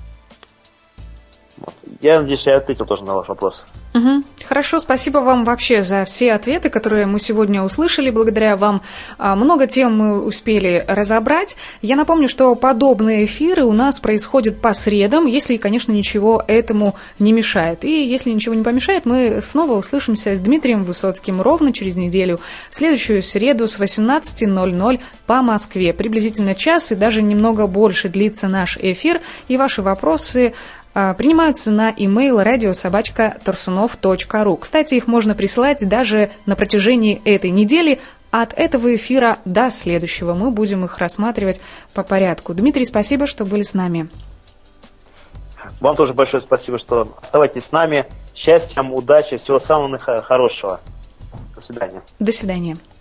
S2: Вот. Я надеюсь, я ответил тоже на ваш вопрос.
S1: Угу. Хорошо, спасибо вам вообще за все ответы, которые мы сегодня услышали. Благодаря вам много тем мы успели разобрать. Я напомню, что подобные эфиры у нас происходят по средам, если, конечно, ничего этому не мешает. И если ничего не помешает, мы снова услышимся с Дмитрием Высоцким ровно через неделю, в следующую среду с 18:00 по Москве. Приблизительно час и даже немного больше длится наш эфир, и ваши вопросы принимаются на e-mail radio@tarsunov.ru. Кстати, их можно присылать даже на протяжении этой недели. От этого эфира до следующего мы будем их рассматривать по порядку. Дмитрий, спасибо, что были с нами.
S2: Вам тоже большое спасибо, что оставайтесь с нами. Счастья, удачи, всего самого хорошего. До свидания.
S1: До свидания.